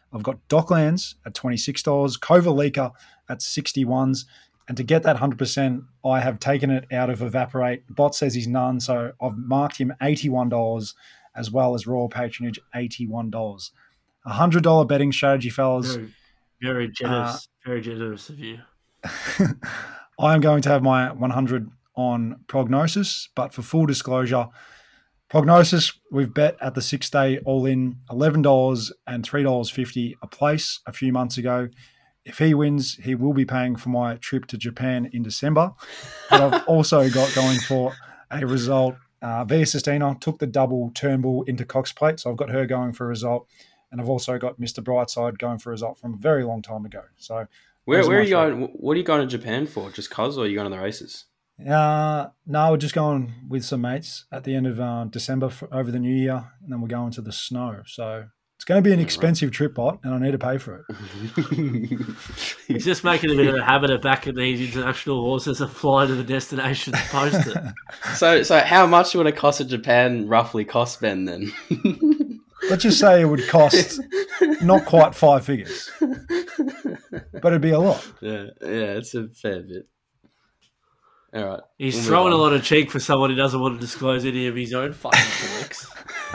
I've got Docklands at $26, Kovalika at 61s. And to get that 100%, I have taken it out of Evaporate. Bot says he's none, so I've marked him $81 as well as Royal Patronage, $81. $100 betting strategy, fellas. Very, very generous. Very generous of you. I am going to have my 100 on Prognosis, but for full disclosure, Prognosis, we've bet at the 6-day all-in $11 and $3.50 a place a few months ago. If he wins, he will be paying for my trip to Japan in December. But I've also got going for a result. Via Sistina took the double Turnbull into Cox Plate, so I've got her going for a result. And I've also got Mr. Brightside going for a result from a very long time ago. So where are you going? What are you going to Japan for? Just cause, or are you going to the races? No, we're just going with some mates at the end of December over the New Year, and then we're going to the snow. So it's going to be an expensive trip, Bot, and I need to pay for it. He's just making a bit of a habit of backing these international horses and flying to the destination to post it. So how much would a cost of Japan roughly cost, Ben, then? Let's just say it would cost not quite 5 figures, but it'd be a lot. Yeah, it's a fair bit. All right. He's throwing a lot of cheek for someone who doesn't want to disclose any of his own fucking tricks.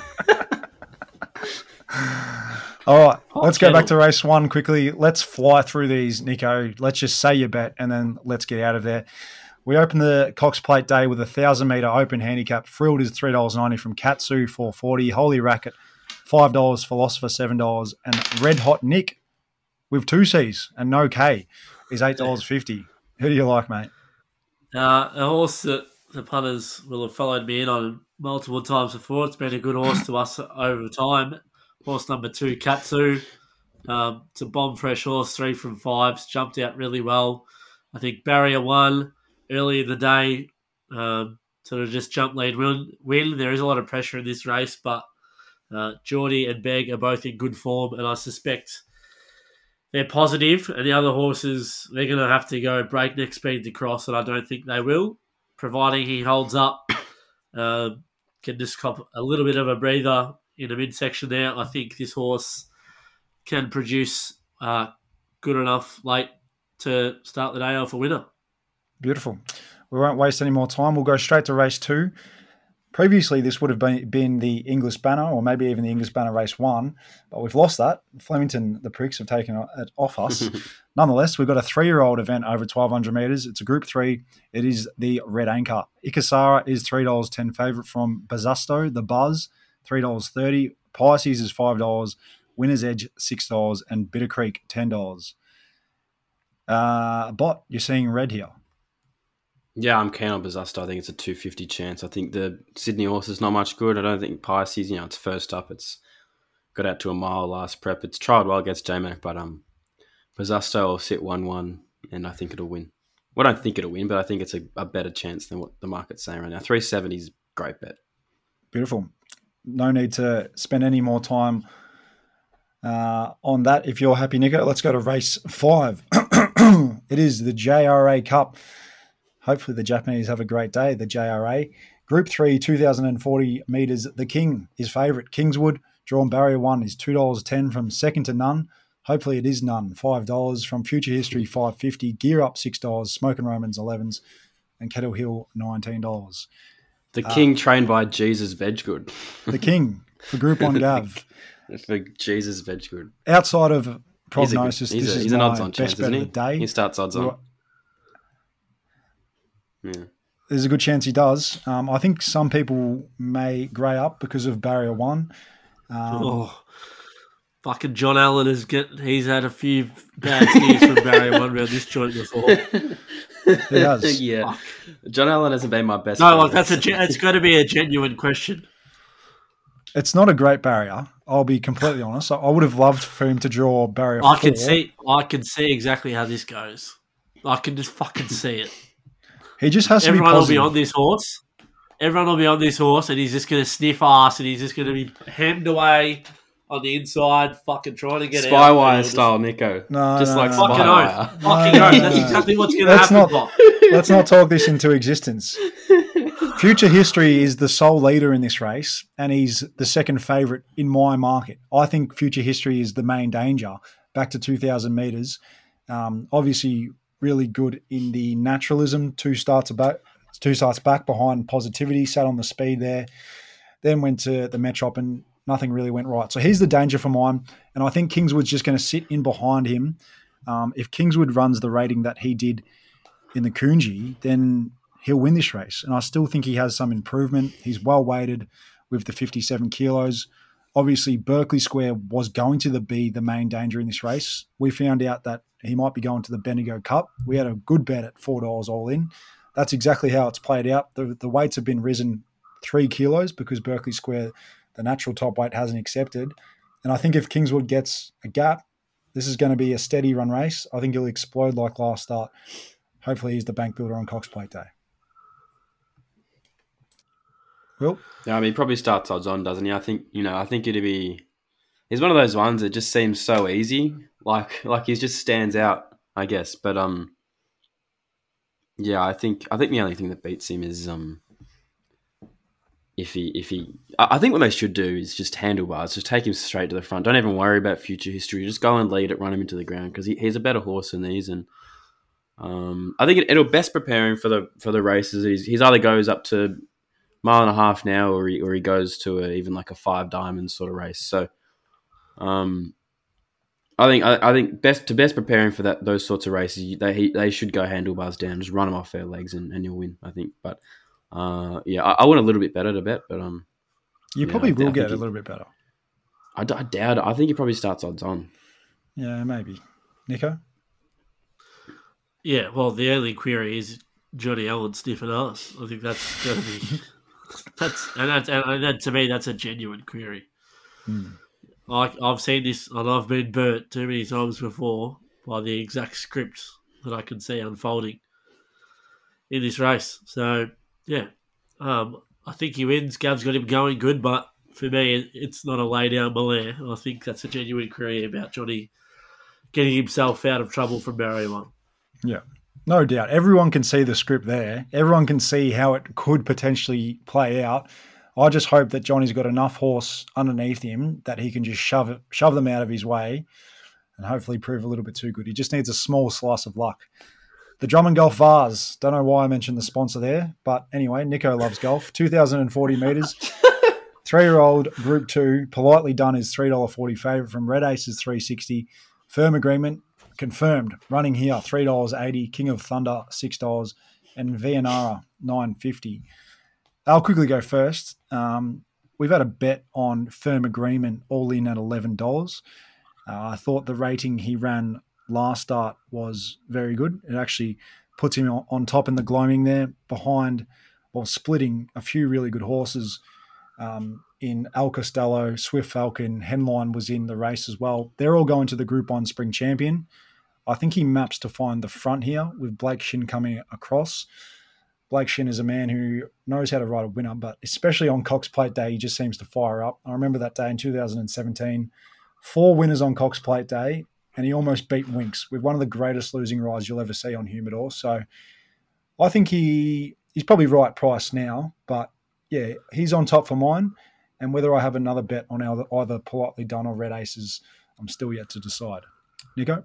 All right, let's go back to race 1 quickly. Let's fly through these, Nico. Let's just say your bet, and then let's get out of there. We open the Cox Plate day with a 1,000-metre open handicap. Frilled is $3.90 from Katsu, $4.40. Holy Racket, $5. Philosopher, $7. And Red Hot Nick, with 2 C's and no K, is $8.50. Who do you like, mate? A horse that the punters will have followed me in on multiple times before. It's been a good horse to us over time. Horse number 2, Katsu. It's a bomb fresh horse, 3 from 5s. Jumped out really well. I think barrier 1 early in the day, sort of just jump lead win. There is a lot of pressure in this race, but Geordie and Beg are both in good form, and I suspect they're positive, and the other horses, they're going to have to go breakneck speed to cross, and I don't think they will, providing he holds up, can just cop a little bit of a breather in the midsection there. I think this horse can produce good enough late to start the day off a winner. Beautiful. We won't waste any more time. We'll go straight to race 2. Previously, this would have been the English Banner, or maybe even the English Banner race 1, but we've lost that. Flemington, the pricks, have taken it off us. Nonetheless, we've got a 3-year-old event over 1,200 metres. It's a Group 3. It is the Red Anchor. Ikasara is $3.10 favourite from Bazasto. The Buzz, $3.30. Pisces is $5. Winner's Edge, $6. And Bitter Creek, $10. Bot, you're seeing red here. Yeah, I'm keen on Bazasto. I think it's a 250 chance. I think the Sydney horse is not much good. I don't think Pisces, it's first up. It's got out to a mile last prep. It's trialled well against J-Mac, but Bazasto will sit 1-1, and I think it'll win. Well, I don't think it'll win, but I think it's a better chance than what the market's saying right now. 370 is a great bet. Beautiful. No need to spend any more time on that. If you're happy, Nico, let's go to race 5. It is the JRA Cup. Hopefully the Japanese have a great day, the JRA. Group 3, 2,040 metres. The King is favourite. Kingswood, drawn barrier 1, is $2.10 from second to none. Hopefully it is none. $5 from Future History, $5.50. Gear Up, $6. Smokin' Romans, $11s. And Kettle Hill, $19. The King trained by Jesus Vedgood. The King for Group 1 Gav. For Jesus Vedgood. Outside of Prognosis, he's this is an my odds-on chance, best bet of the day. He starts odds-on. Yeah. There's a good chance he does. I think some people may grey up because of barrier 1. Fucking John Allen he's had a few bad sneers from barrier 1 around this joint before. He has. Yeah. John Allen hasn't been my best. No, like it's got to be a genuine question. It's not a great barrier. I'll be completely honest. I would have loved for him to draw barrier 4. I can see exactly how this goes. I can just fucking see it. He just has to Everyone be will be positive. on this horse. Everyone will be on this horse, and he's just going to sniff ass, and he's just going to be hemmed away on the inside, fucking trying to get out. Spywire style, Nico. No, just no, like no, Fucking Spywire. oath. Fucking oath. That's exactly what's going to happen. Let's not talk this into existence. Future History is the sole leader in this race, and he's the second favourite in my market. I think Future History is the main danger. Back to 2,000 metres. Obviously, really good in the naturalism. Two starts back behind Positivity, sat on the speed there. Then went to the Metrop and nothing really went right. So he's the danger for mine, and I think Kingswood's just going to sit in behind him. If Kingswood runs the rating that he did in the Coonji, then he'll win this race. And I still think he has some improvement. He's well weighted with the 57 kilos. Obviously, Berkeley Square was going to be the main danger in this race. We found out that he might be going to the Bendigo Cup. We had a good bet at $4 all in. That's exactly how it's played out. The weights have been risen 3 kilos because Berkeley Square, the natural top weight, hasn't accepted. And I think if Kingswood gets a gap, this is going to be a steady run race. I think he'll explode like last start. Hopefully he's the bank builder on Cox Plate Day. Will? Yeah, I mean, he probably starts odds on, doesn't he? I think it'd be. He's one of those ones that just seems so easy, like he just stands out, I guess. But yeah, I think the only thing that beats him is if he. I think what they should do is just handlebars, just take him straight to the front. Don't even worry about Future History. Just go and lead it, run him into the ground because he's a better horse than these. And I think it'll best prepare him for the races. He's either goes up to 1.5 miles now, or he goes to even like a 5 diamonds sort of race. So, I think best prepare him for those sorts of races. They should go handlebars down, just run him off their legs, and you'll win. I think, but yeah, I want a little bit better to bet, but you probably will get a little bit better. I doubt it. I think he probably starts odds on. Yeah, maybe. Nico? Yeah, well, the only query is Johnny Allen sniffing us. I think that's going to be and to me that's a genuine query. I've seen this and I've been burnt too many times before by the exact script that I can see unfolding in this race. So yeah, I think he wins. Gav's got him going good, but for me, it's not a lay down Belair. I think that's a genuine query about Johnny getting himself out of trouble from barrier 1. Yeah, no doubt. Everyone can see the script there. Everyone can see how it could potentially play out. I just hope that Johnny's got enough horse underneath him that he can just shove them out of his way and hopefully prove a little bit too good. He just needs a small slice of luck. The Drummond Golf Vase. Don't know why I mentioned the sponsor there, but anyway, Nico loves golf. 2,040 metres. 3-year-old Group 2. Politely Done is $3.40 favourite from Red Aces $3.60. Firm Agreement confirmed. Running here $3.80. King of Thunder $6 and Vianara $9.50. I'll quickly go first. We've had a bet on Firm Agreement all in at $11. I thought the rating he ran last start was very good. It actually puts him on top in the gloaming there, behind, while splitting a few really good horses in El Costello, Swift Falcon, Henline was in the race as well. They're all going to the Group 1 Spring Champion. I think he maps to find the front here with Blake Shin coming across. Blake Shin is a man who knows how to ride a winner, but especially on Cox Plate Day, he just seems to fire up. I remember that day in 2017, 4 winners on Cox Plate Day, and he almost beat Winks with one of the greatest losing rides you'll ever see on Humidor. So I think he's probably right price now, but yeah, he's on top for mine. And whether I have another bet on either Politely Done or Red Aces, I'm still yet to decide. Nico?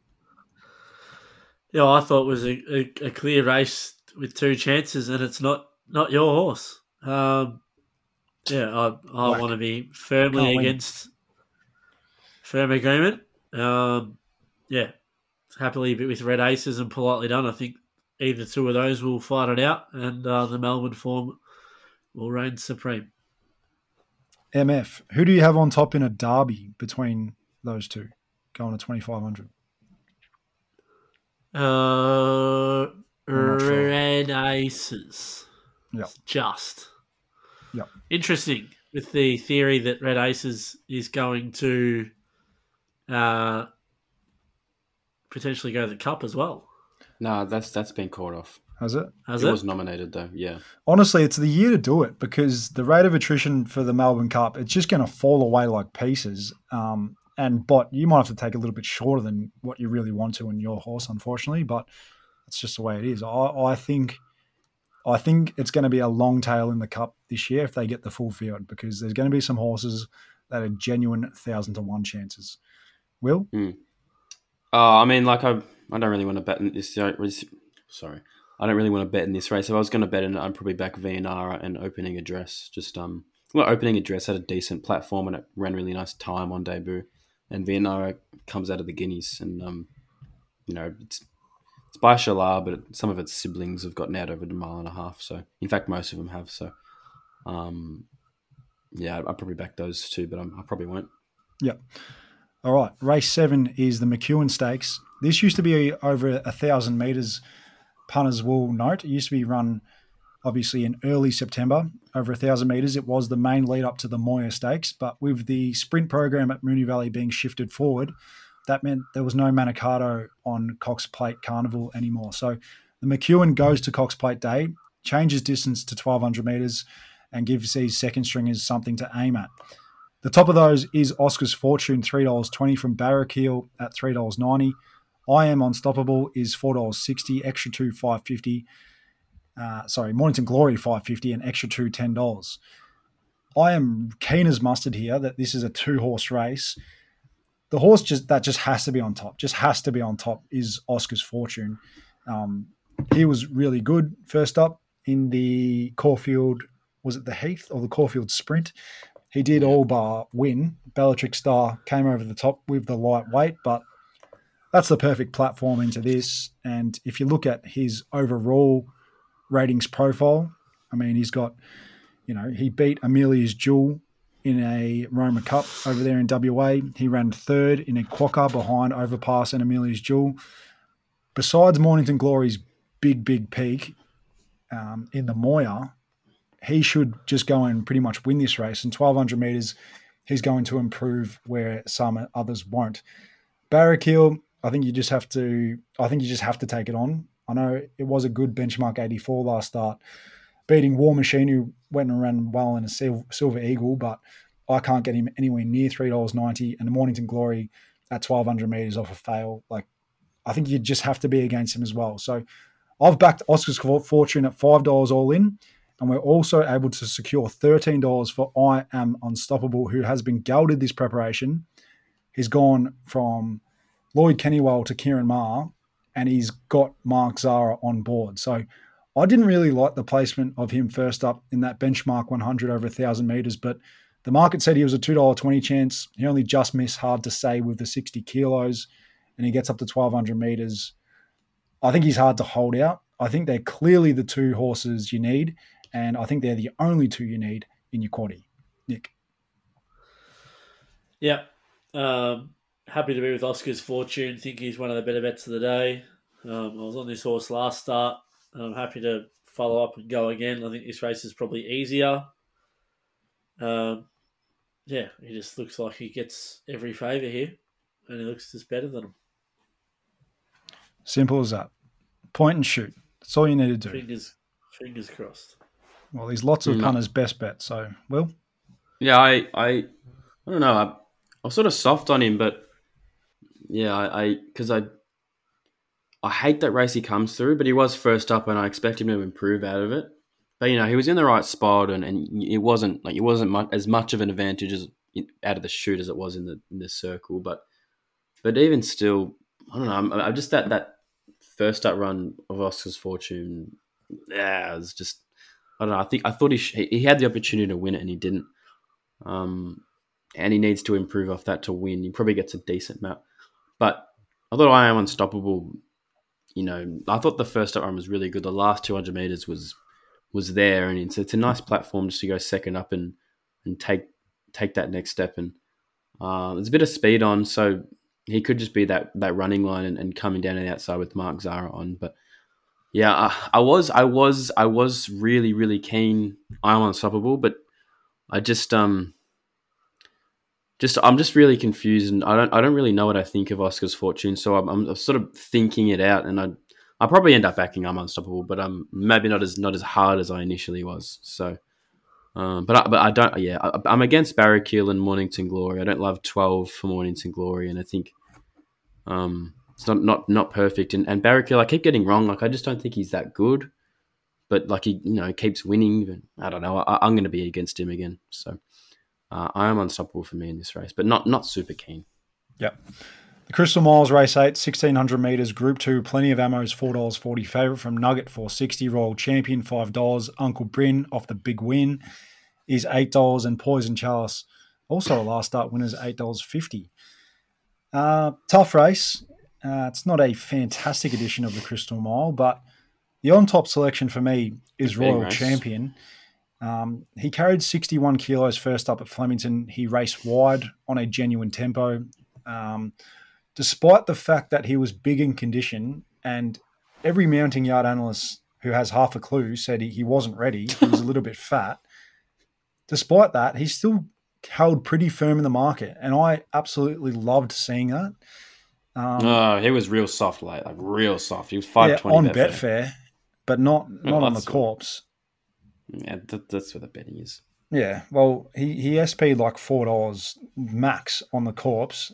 Yeah, I thought it was a clear race with 2 chances, and it's not your horse. I want to be firmly against Firm Agreement. Happily with Red Aces and Politely Done. I think either 2 of those will fight it out, and the Melbourne form will reign supreme. MF, who do you have on top in a derby between those 2 going to 2,500? Red Aces. Yep. Just. Yep. Interesting with the theory that Red Aces is going to potentially go to the Cup as well. No, that's been caught off. Has it? It was nominated though, yeah. Honestly, it's the year to do it because the rate of attrition for the Melbourne Cup, it's just going to fall away like pieces. But you might have to take a little bit shorter than what you really want to in your horse, unfortunately. But it's just the way it is. I think I think it's going to be a long tail in the Cup this year if they get the full field, because there's going to be some horses that are genuine 1,000-to-1 chances. Will? I mean, like I don't really want to bet in this. Sorry, I don't really want to bet in this race. If I was going to bet in it, I'd probably back Vianara and Opening Address. Opening Address had a decent platform and it ran really nice time on debut, and Vianara comes out of the Guineas, and it's by Shalar, but some of its siblings have gotten out over the 1.5 miles. So, in fact, most of them have. So, I'd probably back those two, but I probably won't. Yep. All right. Race 7 is the McEwen Stakes. This used to be over 1,000 metres, punters will note. It used to be run, obviously, in early September, over 1,000 metres. It was the main lead up to the Moir Stakes, but with the sprint program at Moonee Valley being shifted forward, that meant there was no Manikato on Cox Plate Carnival anymore. So the McEwen goes to Cox Plate Day, changes distance to 1,200 metres, and gives these second stringers something to aim at. The top of those is Oscar's Fortune, $3.20 from Barrackeel at $3.90. I Am Unstoppable is $4.60, Extra 2 $5.50. Mornington Glory $5.50 and Extra 2 $10. I am keen as mustard here that this is a 2-horse race. The horse that just has to be on top, is Oscar's Fortune. He was really good first up in the Caulfield, was it the Heath or the Caulfield Sprint? He did all bar win. Bellatrix Star came over the top with the lightweight, but that's the perfect platform into this. And if you look at his overall ratings profile, I mean, he's got, he beat Amelia's Jewel in a Roma Cup over there in WA. He ran third in a Quokka behind Overpass and Amelia's Jewel. Besides Mornington Glory's big peak in the Moir, he should just go and pretty much win this race. In 1,200 metres, he's going to improve where some others won't. Barrackeel, I think you just have to take it on. I know it was a good benchmark 84 last start, beating War Machine, who went and ran well in a Silver Eagle, but I can't get him anywhere near $3.90. And the Mornington Glory at 1,200 metres off a fail. I think you just have to be against him as well. So I've backed Oscar's Fortune at $5 all in, and we're also able to secure $13 for I Am Unstoppable, who has been gelded this preparation. He's gone from Lloyd Kennywell to Kieran Maher, and he's got Mark Zara on board. So I didn't really like the placement of him first up in that benchmark 100 over 1,000 metres, but the market said he was a $2.20 chance. He only just missed, hard to say, with the 60 kilos, and he gets up to 1,200 metres. I think he's hard to hold out. I think they're clearly the 2 horses you need, and I think they're the only 2 you need in your quaddie. Nick? Yeah. Happy to be with Oscar's Fortune. Think he's one of the better bets of the day. I was on this horse last start. I'm happy to follow up and go again. I think this race is probably easier. He just looks like he gets every favour here, and he looks just better than him. Simple as that. Point and shoot. That's all you need to do. Fingers crossed. Well, there's lots of punters' best bet. So, Will? Yeah, I don't know. I was sort of soft on him, but yeah, because I hate that race he comes through, but he was first up, and I expect him to improve out of it. But he was in the right spot, and it wasn't as much of an advantage as out of the chute as it was in the circle. But even still, I don't know. I'm just that first up run of Oscar's Fortune. Yeah, it was just, I don't know. I thought he had the opportunity to win it, and he didn't. And he needs to improve off that to win. He probably gets a decent map. But I thought I Am Unstoppable. I thought the first up run was really good. The last 200 metres was there, and it's a nice platform just to go second up and take that next step. And there's a bit of speed on, so he could just be that running line and coming down to the outside with Mark Zara on. But yeah, I was really, really keen I Am Unstoppable, but I'm just really confused, and I don't really know what I think of Oscar's Fortune. So I'm sort of thinking it out, and I'll probably end up backing I'm Unstoppable, but maybe not as hard as I initially was. So, but I don't. Yeah, I'm against Barrackeel and Mornington Glory. I don't love 12 for Mornington Glory, and I think it's not perfect. And Barrackeel, I keep getting wrong. I just don't think he's that good. but like he keeps winning. But I don't know. I'm going to be against him again. So I am unstoppable for me in this race, but not super keen. Yep. The Crystal Miles race 8, 1600 metres, Group 2, Plenty of Ammo's $4.40 favourite from Nugget $4.60, Royal Champion $5, Uncle Bryn off the big win is $8, and Poison Chalice, also a last start winner, is $8.50. Tough race. It's not a fantastic edition of the Crystal Mile, but the on-top selection for me is Royal Champion. He carried 61 kilos first up at Flemington. He raced wide on a genuine tempo. Despite the fact that he was big in condition, and every mounting yard analyst who has half a clue said he wasn't ready, he was a little bit fat. Despite that, he still held pretty firm in the market, and I absolutely loved seeing that. He was real soft late, like real soft. He was $5.20 on Betfair, but not on the corpse. Yeah, that's where the betting is. Yeah, well, he SP'd like $4 max on the corpse.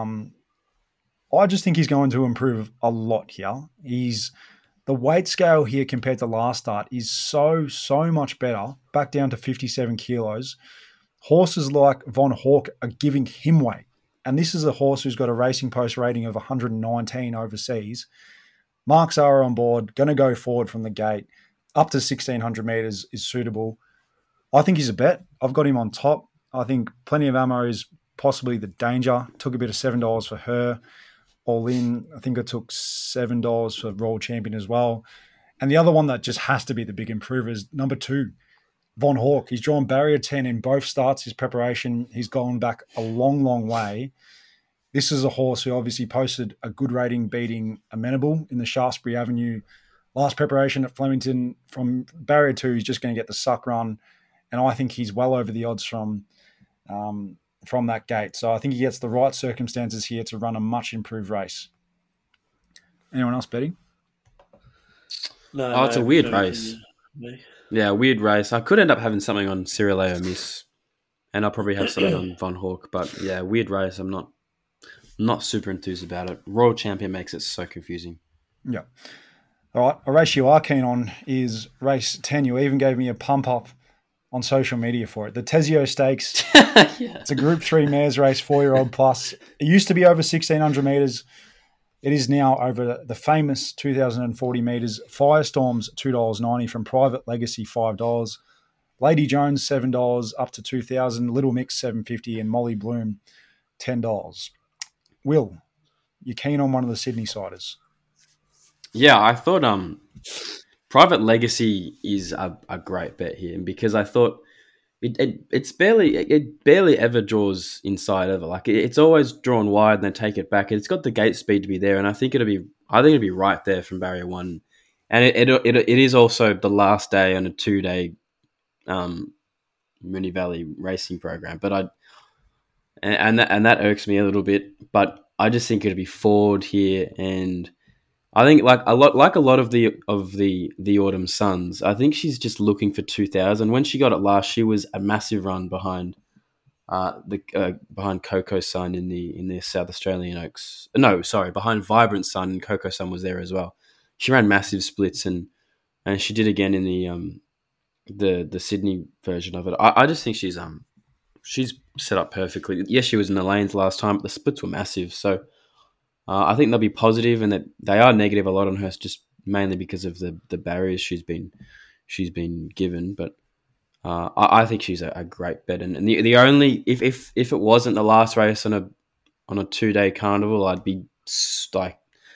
I just think he's going to improve a lot here. The weight scale here compared to last start is so much better, back down to 57 kilos. Horses like Von Hawk are giving him weight. And this is a horse who's got a Racing Post rating of 119 overseas. Mark Zahra on board, going to go forward from the gate. Up to 1600 metres is suitable. I think he's a bet. I've got him on top. I think Plenty of Ammo is possibly the danger. Took a bit of $7 for her. All in, I think I took $7 for Royal Champion as well. And the other one that just has to be the big improver is number 2, Von Hawk. He's drawn barrier 10 in both starts, his preparation. He's gone back a long way. This is a horse who obviously posted a good rating beating Amenable in the Shaftesbury Avenue last preparation at Flemington. From barrier 2, he's just going to get the suck run. And I think he's well over the odds from that gate. So I think he gets the right circumstances here to run a much improved race. Anyone else betting? No, it's a weird race. Yeah, weird race. I could end up having something on Cyrileo Miss, and I'll probably have something on Von Hawk. But yeah, weird race. I'm not super enthused about it. Royal Champion makes it so confusing. Yeah. All right. A race you are keen on is race 10. You even gave me a pump up on social media for it. The Tesio Stakes. Yeah. It's a Group 3 mares race, 4-year-old plus. It used to be over 1,600 metres. It is now over the famous 2,040 metres. Firestorms, $2.90 from Private Legacy, $5. Lady Jones, $7 up to 2,000. Little Mix, $7.50, and Molly Bloom, $10. Will, you keen on one of the Sydney siders? Yeah, I thought Private Legacy is a great bet here, because I thought it barely ever draws inside ever. Like it's always drawn wide and then take it back. It's got the gate speed to be there, and I think it'll be right there from barrier 1. And it is also the last day on a 2-day Moonee Valley racing program. But that irks me a little bit. But I just think it'll be forward here, and I think like a lot of the Autumn Suns, I think she's just looking for 2,000. When she got it last, she was a massive run behind behind Coco Sun in the South Australian Oaks. No, sorry, behind Vibrant Sun, and Coco Sun was there as well. She ran massive splits, and she did again in the Sydney version of it. I just think she's set up perfectly. Yes, she was in the lanes last time, but the splits were massive, so. I think they'll be positive, and that they are negative a lot on her, just mainly because of the barriers she's been given. But I think she's a great bet, and the only if it wasn't the last race on a 2-day carnival, I'd be like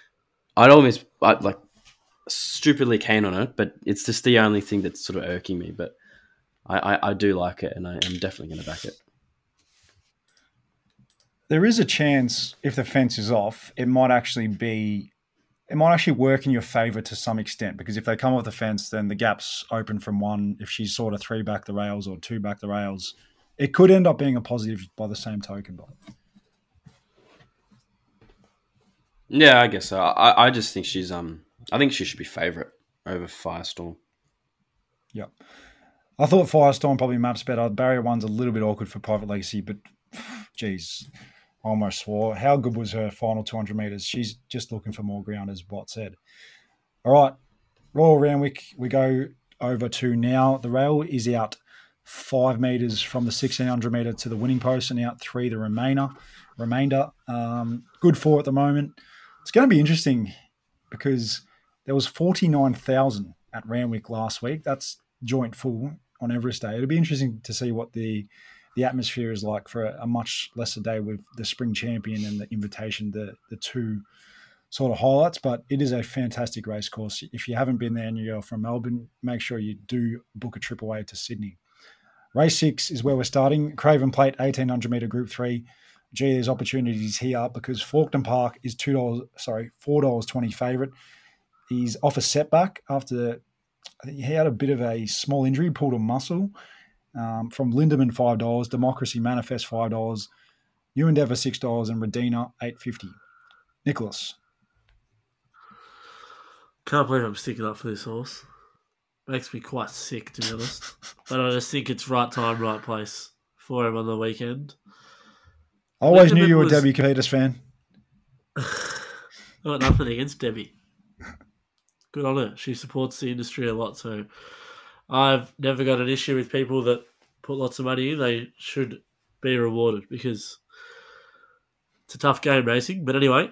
stupidly keen on it. But it's just the only thing that's sort of irking me. But I do like it, and I am definitely going to back it. There is a chance if the fence is off, it might actually work in your favour to some extent, because if they come off the fence, then the gap's open from 1. If she's sort of 3 back the rails or 2 back the rails, it could end up being a positive by the same token. Yeah, I guess so. I just think she's I think she should be favourite over Firestorm. Yep. I thought Firestorm probably maps better. Barrier 1's a little bit awkward for Private Legacy, but geez, I almost swore. How good was her final 200 metres? She's just looking for more ground, as Bot said. All right, Royal Randwick, we go over to now. The rail is out 5 metres from the 1600 metre to the winning post and out 3 the remainder. Good 4 at the moment. It's going to be interesting because there was 49,000 at Randwick last week. That's joint full on Everest Day. It'll be interesting to see what the atmosphere is like for a much lesser day with the Spring Champion and the Invitation, the two sort of highlights. But it is a fantastic race course. If you haven't been there and you're from Melbourne, make sure you do book a trip away to Sydney. Race 6 is where we're starting. Craven Plate, 1800 metre Group 3. Gee, there's opportunities here because Fawkner Park is $4.20 favourite. He's off a setback after I think he had a bit of a small injury, pulled a muscle. From Lindemann, $5, Democracy Manifest, $5, New Endeavour, $6, and Redina, $8.50. Nicholas. Can't believe I'm sticking up for this horse. Makes me quite sick, to be honest. But I just think it's right time, right place for him on the weekend. I always knew you were a Debbie Peters fan. I got nothing against Debbie. Good on her. She supports the industry a lot, so I've never got an issue with people that put lots of money in. They should be rewarded because it's a tough game racing. But anyway,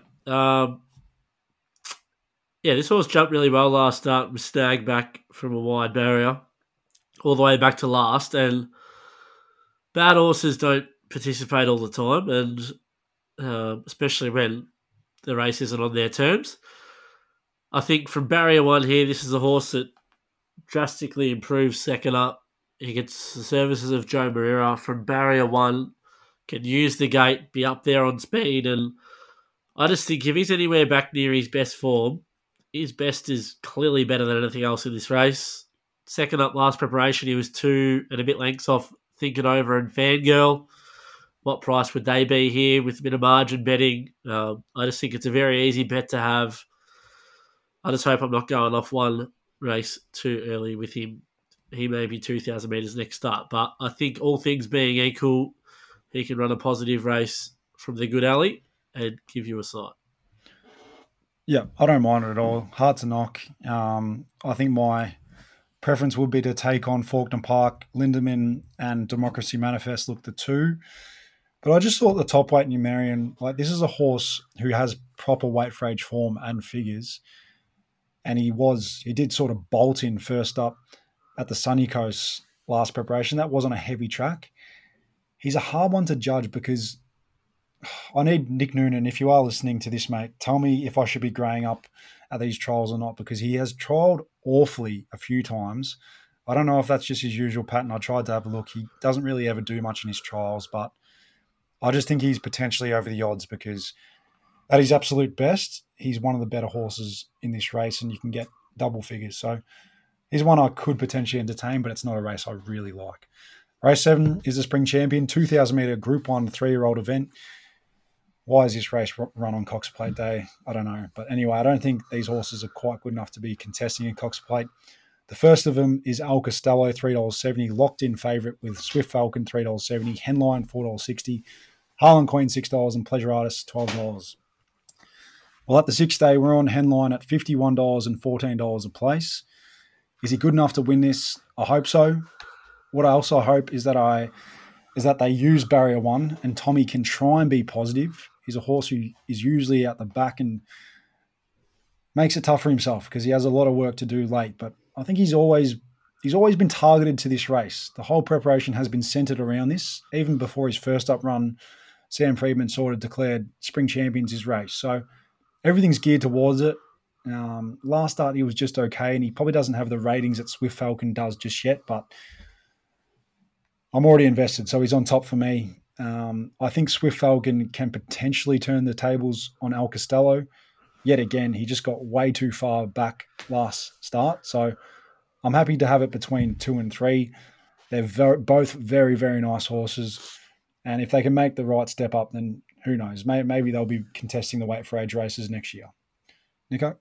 this horse jumped really well last start, was snagged back from a wide barrier all the way back to last. And bad horses don't participate all the time, and especially when the race isn't on their terms. I think from barrier 1 here, this is a horse that drastically improves second up. He gets the services of Joe Moreira from barrier 1, can use the gate, be up there on speed, and I just think if he's anywhere back near his best form, his best is clearly better than anything else in this race. Second up last preparation, he was 2 and a bit lengths off Thinking Over and Fangirl. What price would they be here with a bit of margin betting? I just think it's a very easy bet to have. I just hope I'm not going off one race too early with him. He may be 2,000 metres next start, but I think all things being equal, he can run a positive race from the good alley and give you a sight. Yeah, I don't mind it at all. Hard to knock. I think my preference would be to take on Fawkner Park. Lindemann and Democracy Manifest look the 2. But I just thought the top weight Numerian, this is a horse who has proper weight for age form and figures. And he did sort of bolt in first up at the Sunny Coast last preparation. That wasn't a heavy track. He's a hard one to judge because I need Nick Noonan, if you are listening to this, mate, tell me if I should be graying up at these trials or not, because he has trialled awfully a few times. I don't know if that's just his usual pattern. I tried to have a look. He doesn't really ever do much in his trials, but I just think he's potentially over the odds because at his absolute best, he's one of the better horses in this race and you can get double figures. So he's one I could potentially entertain, but it's not a race I really like. Race 7 is the Spring Champion, 2,000 metre Group 1 3-year-old event. Why is this race run on Cox Plate Day? I don't know. But anyway, I don't think these horses are quite good enough to be contesting in Cox Plate. The first of them is El Costello, $3.70, locked in favourite with Swift Falcon, $3.70, Henline, $4.60, Harlan Queen, $6, and Pleasure Artist, $12. Well, at the 6th day, we're on Henline at $51 and $14 a place. Is he good enough to win this? I hope so. What I also hope is that they use barrier 1 and Tommy can try and be positive. He's a horse who is usually out the back and makes it tough for himself because he has a lot of work to do late. But I think he's always been targeted to this race. The whole preparation has been centred around this. Even before his first up run, Sam Friedman sort of declared Spring Champions his race. So everything's geared towards it. Last start, he was just okay, and he probably doesn't have the ratings that Swift Falcon does just yet, but I'm already invested, so he's on top for me. I think Swift Falcon can potentially turn the tables on El Costello. Yet again, he just got way too far back last start, so I'm happy to have it between 2 and 3. They're both very, very nice horses, and if they can make the right step up, then who knows? Maybe they'll be contesting the weight for age races next year. Nico?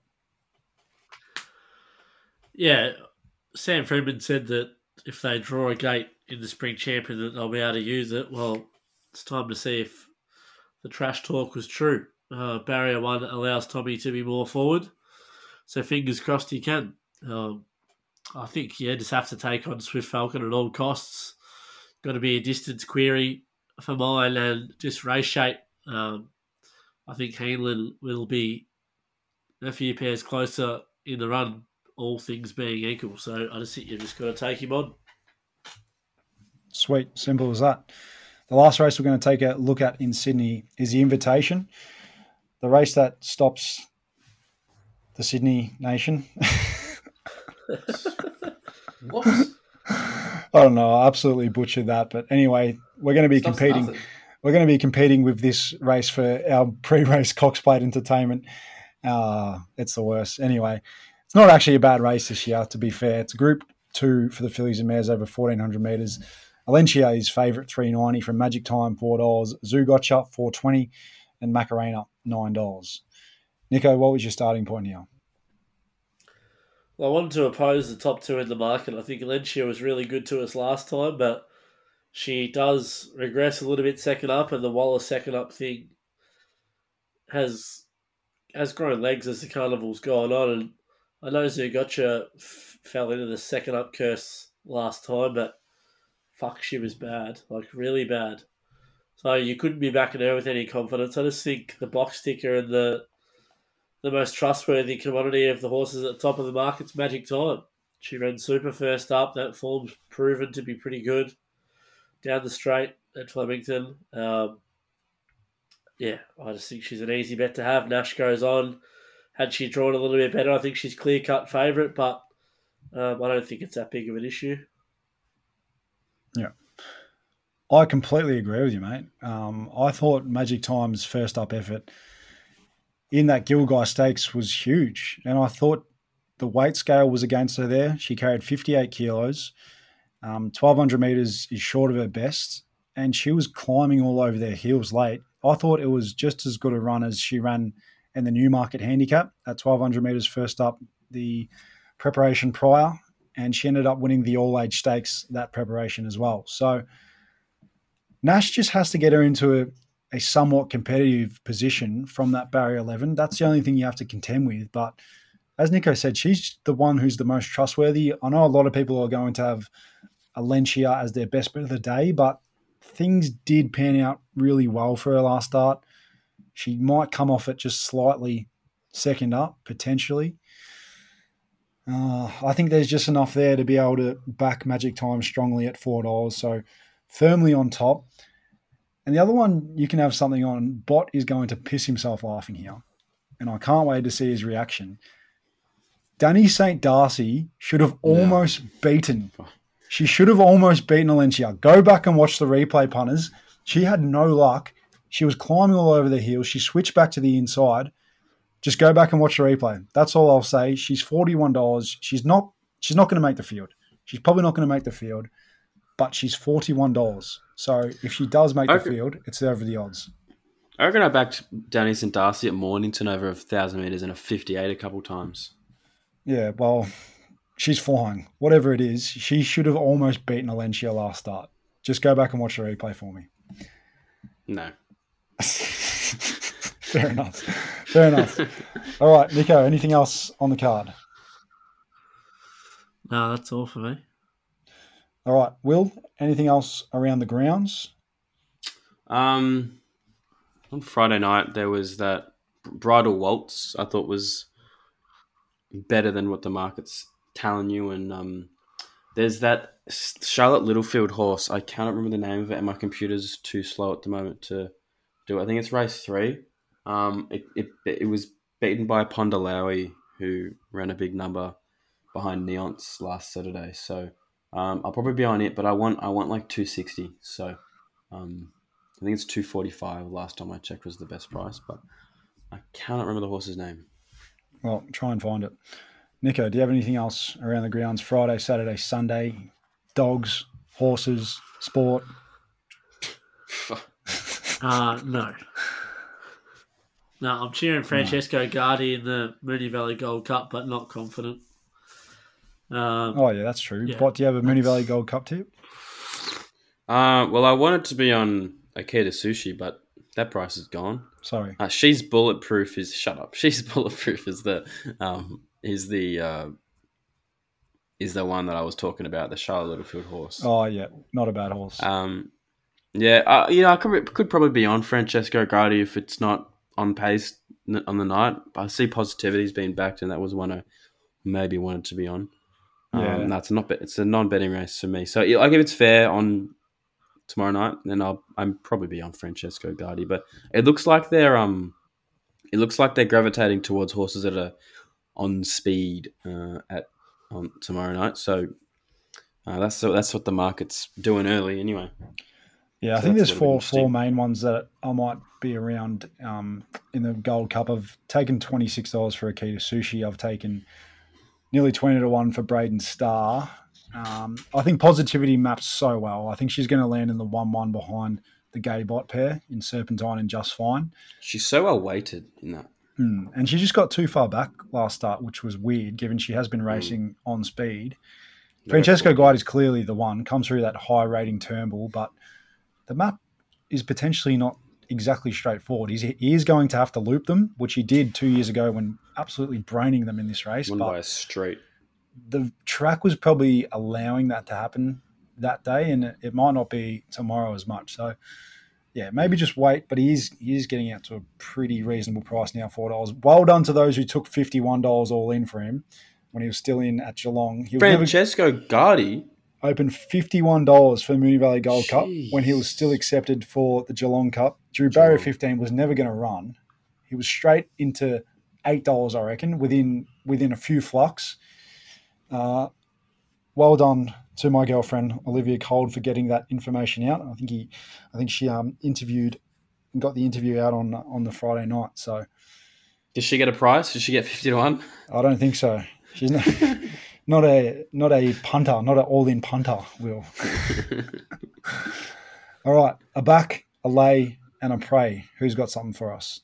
Yeah, Sam Friedman said that if they draw a gate in the Spring Champion that they'll be able to use it. Well, it's time to see if the trash talk was true. Barrier 1 allows Tommy to be more forward, so fingers crossed he can. I think just have to take on Swift Falcon at all costs. Got to be a distance query for mine, and just race shape. I think Heinlein will be a few pairs closer in the run, all things being equal. So I just think you've just got to take him on. Sweet, simple as that. The last race we're going to take a look at in Sydney is the Invitation, the race that stops the Sydney nation. What? I don't know. I absolutely butchered that. But anyway, we're going to be competing. Nothing. We're going to be competing with this race for our pre-race Cox Plate entertainment. It's the worst. Anyway, it's not actually a bad race this year, to be fair. It's a Group 2 for the fillies and mares over 1,400 metres. Alencia is favourite $3.90 from Magic Time $4, Zougotcha $4.20, and Macarena $9. Nico, what was your starting point here? Well, I wanted to oppose the top two in the market. I think Alencia was really good to us last time, but she does regress a little bit second up, and the Wallace second up thing has grown legs as the carnival's gone on. And I know Zougotcha fell into the second up curse last time, but fuck, she was bad, like really bad. So you couldn't be backing her with any confidence. I just think the box ticker and the most trustworthy commodity of the horses at the top of the market's Magic Time. She ran super first up. That form's proven to be pretty good down the straight at Flemington. I just think she's an easy bet to have. Nash goes on. Had she drawn a little bit better, I think she's clear-cut favourite, but I don't think it's that big of an issue. Yeah. I completely agree with you, mate. I thought Magic Time's first up effort in that Gilgai Stakes was huge, and I thought the weight scale was against her there. She carried 58 kilos. 1,200 metres is short of her best, and she was climbing all over their heels late. I thought it was just as good a run as she ran in the Newmarket Handicap at 1,200 metres first up the preparation prior, and she ended up winning the all-age stakes that preparation as well. So Nash just has to get her into a somewhat competitive position from that barrier 11. That's the only thing you have to contend with. But as Nico said, she's the one who's the most trustworthy. I know a lot of people are going to have Alencia as their best bet of the day, but things did pan out really well for her last start. She might come off it just slightly second up, potentially. I think there's just enough there to be able to back Magic Time strongly at $4, so firmly on top. And the other one you can have something on, Bot is going to piss himself laughing here, and I can't wait to see his reaction. Danny St. Darcy should have almost beaten. She should have almost beaten Alencia. Go back and watch the replay, punters. She had no luck. She was climbing all over the heels. She switched back to the inside. Just go back and watch the replay. That's all I'll say. She's $41. She's not going to make the field. She's probably not going to make the field, but she's $41. So if she does make the field, it's over the odds. I reckon I backed Danny St. Darcy at Mornington over 1,000 metres and a 58 a couple times. Yeah, well, she's flying. Whatever it is, she should have almost beaten Alencia last start. Just go back and watch the replay for me. No. Fair enough. Fair enough. All right, Nico, anything else on the card? No, that's all for me. All right, Will, anything else around the grounds? On Friday night, there was that Bridal Waltz I thought was better than what the market's telling you. And there's that Charlotte Littlefield horse. I cannot remember the name of it, and my computer's too slow at the moment to do it. I think it's race 3. It was beaten by Pondalawi, who ran a big number behind Neonce last Saturday. So I'll probably be on it, but I want like 260. So I think it's 245 last time I checked was the best price, but I cannot remember the horse's name. Well, try and find it. Nico, do you have anything else around the grounds? Friday, Saturday, Sunday, dogs, horses, sport? No. No, I'm cheering Francesco Guardi in the Moonee Valley Gold Cup, but not confident. Oh, yeah, that's true. Yeah, What, do you have a Moonee Valley Gold Cup tip? Well, I wanted to be on Akita Sushi, but that price is gone. Sorry. She's Bulletproof is shut up. She's Bulletproof is is the one that I was talking about, the Charlotte Littlefield horse. Oh, yeah. Not a bad horse. I could probably be on Francesco Guardi if it's not on pace on the night. I see Positivity's been backed, and that was one I maybe wanted to be on. Yeah. No, it's a non-betting race for me. So like if it's fair on tomorrow night, then I'm probably be on Francesco Guardi. But it looks like they're gravitating towards horses that are on speed on tomorrow night. So that's what the market's doing early anyway. Yeah, I think there's four main ones that I might be around in the Gold Cup. I've taken $26 for Akita Sushi. I've taken nearly 20 to 1 for Braden Starr. I think Positivity maps so well. I think she's going to land in the 1-1 behind the Gay Bot pair in Serpentine and Just Fine. She's so well weighted in that. And she just got too far back last start, which was weird given she has been racing on speed. Francesco Guide is clearly the one, comes through that high rating Turnbull, but the map is potentially not exactly straightforward. He is going to have to loop them, which he did 2 years ago when absolutely braining them in this race. Won by a street. The track was probably allowing that to happen that day, and it might not be tomorrow as much. So, yeah, maybe just wait. But he is getting out to a pretty reasonable price now, $4. Well done to those who took $51 all in for him when he was still in at Geelong. Francesco Guardi opened $51 for the Moonee Valley Gold Cup when he was still accepted for the Geelong Cup. Drew Barrier 15 was never going to run. He was straight into $8, I reckon, within a few flux. Well done to my girlfriend Olivia Cold for getting that information out. I think she interviewed and got the interview out on the Friday night. So, did she get a prize? Did she get 50 to 1? I don't think so. She's not a punter, not an all-in punter, Will. All right, a back, a lay, and a pray. Who's got something for us?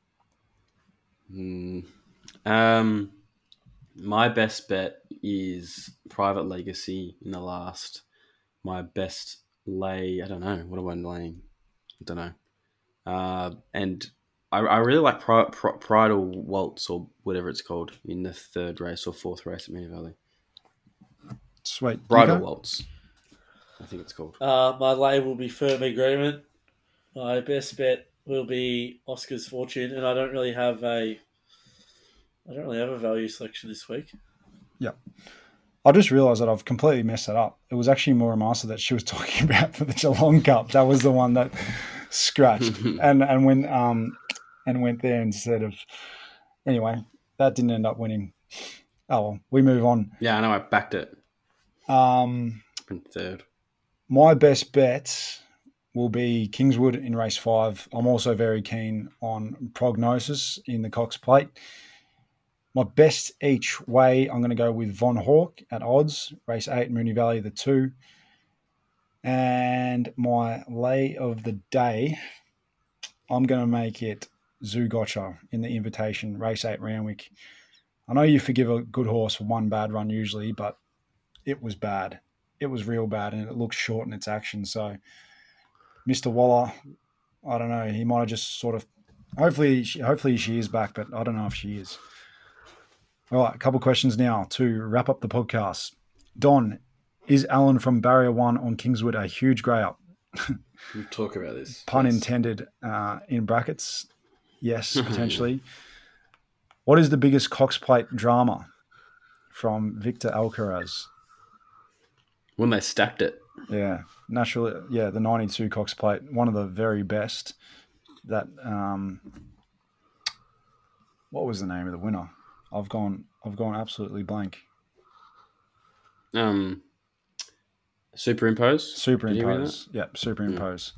My best bet is Private Legacy in the last. My best lay, I don't know. What am I laying? I don't know. And I really like Pride or Waltz or whatever it's called in the third race or fourth race at Moonee Valley. Sweet. Pride or Waltz, I think it's called. My lay will be Firm Agreement. My best bet will be Oscar's Fortune, and I don't really have a value selection this week. Yeah. I just realised that I've completely messed that up. It was actually Muramasa that she was talking about for the Geelong Cup. That was the one that scratched and went there instead of. Anyway, that didn't end up winning. Oh well, we move on. Yeah, I know. I backed it. In third. My best bet will be Kingswood in race 5. I'm also very keen on Prognosis in the Cox Plate. My best each way, I'm going to go with Von Hawk at odds, race 8, Moonee Valley, the 2. And my lay of the day, I'm going to make it Zoo Gotcha in the Invitation, race 8, Randwick. I know you forgive a good horse for one bad run usually, but it was bad. It was real bad, and it looked short in its action. So, Mr. Waller, I don't know. He might have just sort of. Hopefully she is back, but I don't know if she is. All right, a couple of questions now to wrap up the podcast. Don, is Alan from Barrier 1 on Kingswood a huge grey up? We'll talk about this. Pun intended in brackets. Yes, potentially. What is the biggest Cox Plate drama? From Victor Alcaraz. When they stacked it. Yeah, naturally. Yeah, the 92 Cox Plate, one of the very best. That what was the name of the winner? I've gone absolutely blank. Superimpose. Superimpose. Yeah, Superimpose.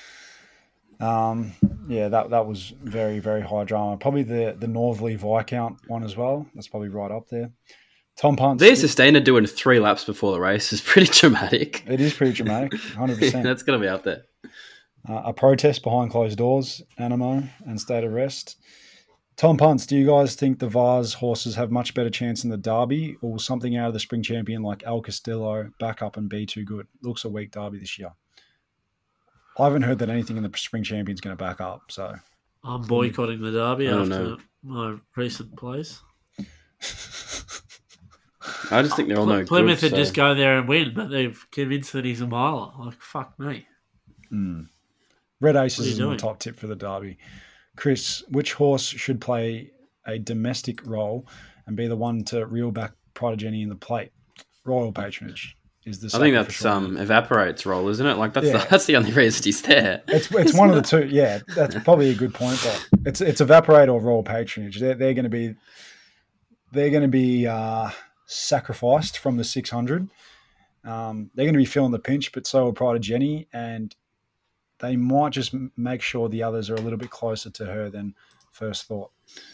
Yeah, that was very, very high drama. Probably the Northerly Viscount one as well. That's probably right up there. Tom Punt. Their Sustainer doing 3 laps before the race is pretty dramatic. It is pretty dramatic, 100%. That's going to be up there. A protest behind closed doors, Animo, and State of Rest. Tom Punts, do you guys think the Vars horses have much better chance in the Derby, or will something out of the Spring Champion like El Castillo back up and be too good? Looks a weak Derby this year. I haven't heard that anything in the Spring Champion is going to back up. So I'm boycotting the Derby after my recent plays. I just think they're all no good. Plymouth would so- just go there and win, but they've convinced that he's a miler. Like, fuck me. Red What are Aces you is my doing? top tip for the derby. Chris, which horse should play a domestic role and be the one to reel back Prodigy in the plate? Royal Patronage is the I think that's sacrificial one. Evaporate's role, isn't it? Like that's Yeah. that's the only reason he's there. It's one of the two. Yeah, that's probably a good point. But it's Evaporate or Royal Patronage. They're going to be sacrificed from the 600. They're going to be feeling the pinch, but so will Pride of Jenny, and they might just make sure the others are a little bit closer to her than first thought.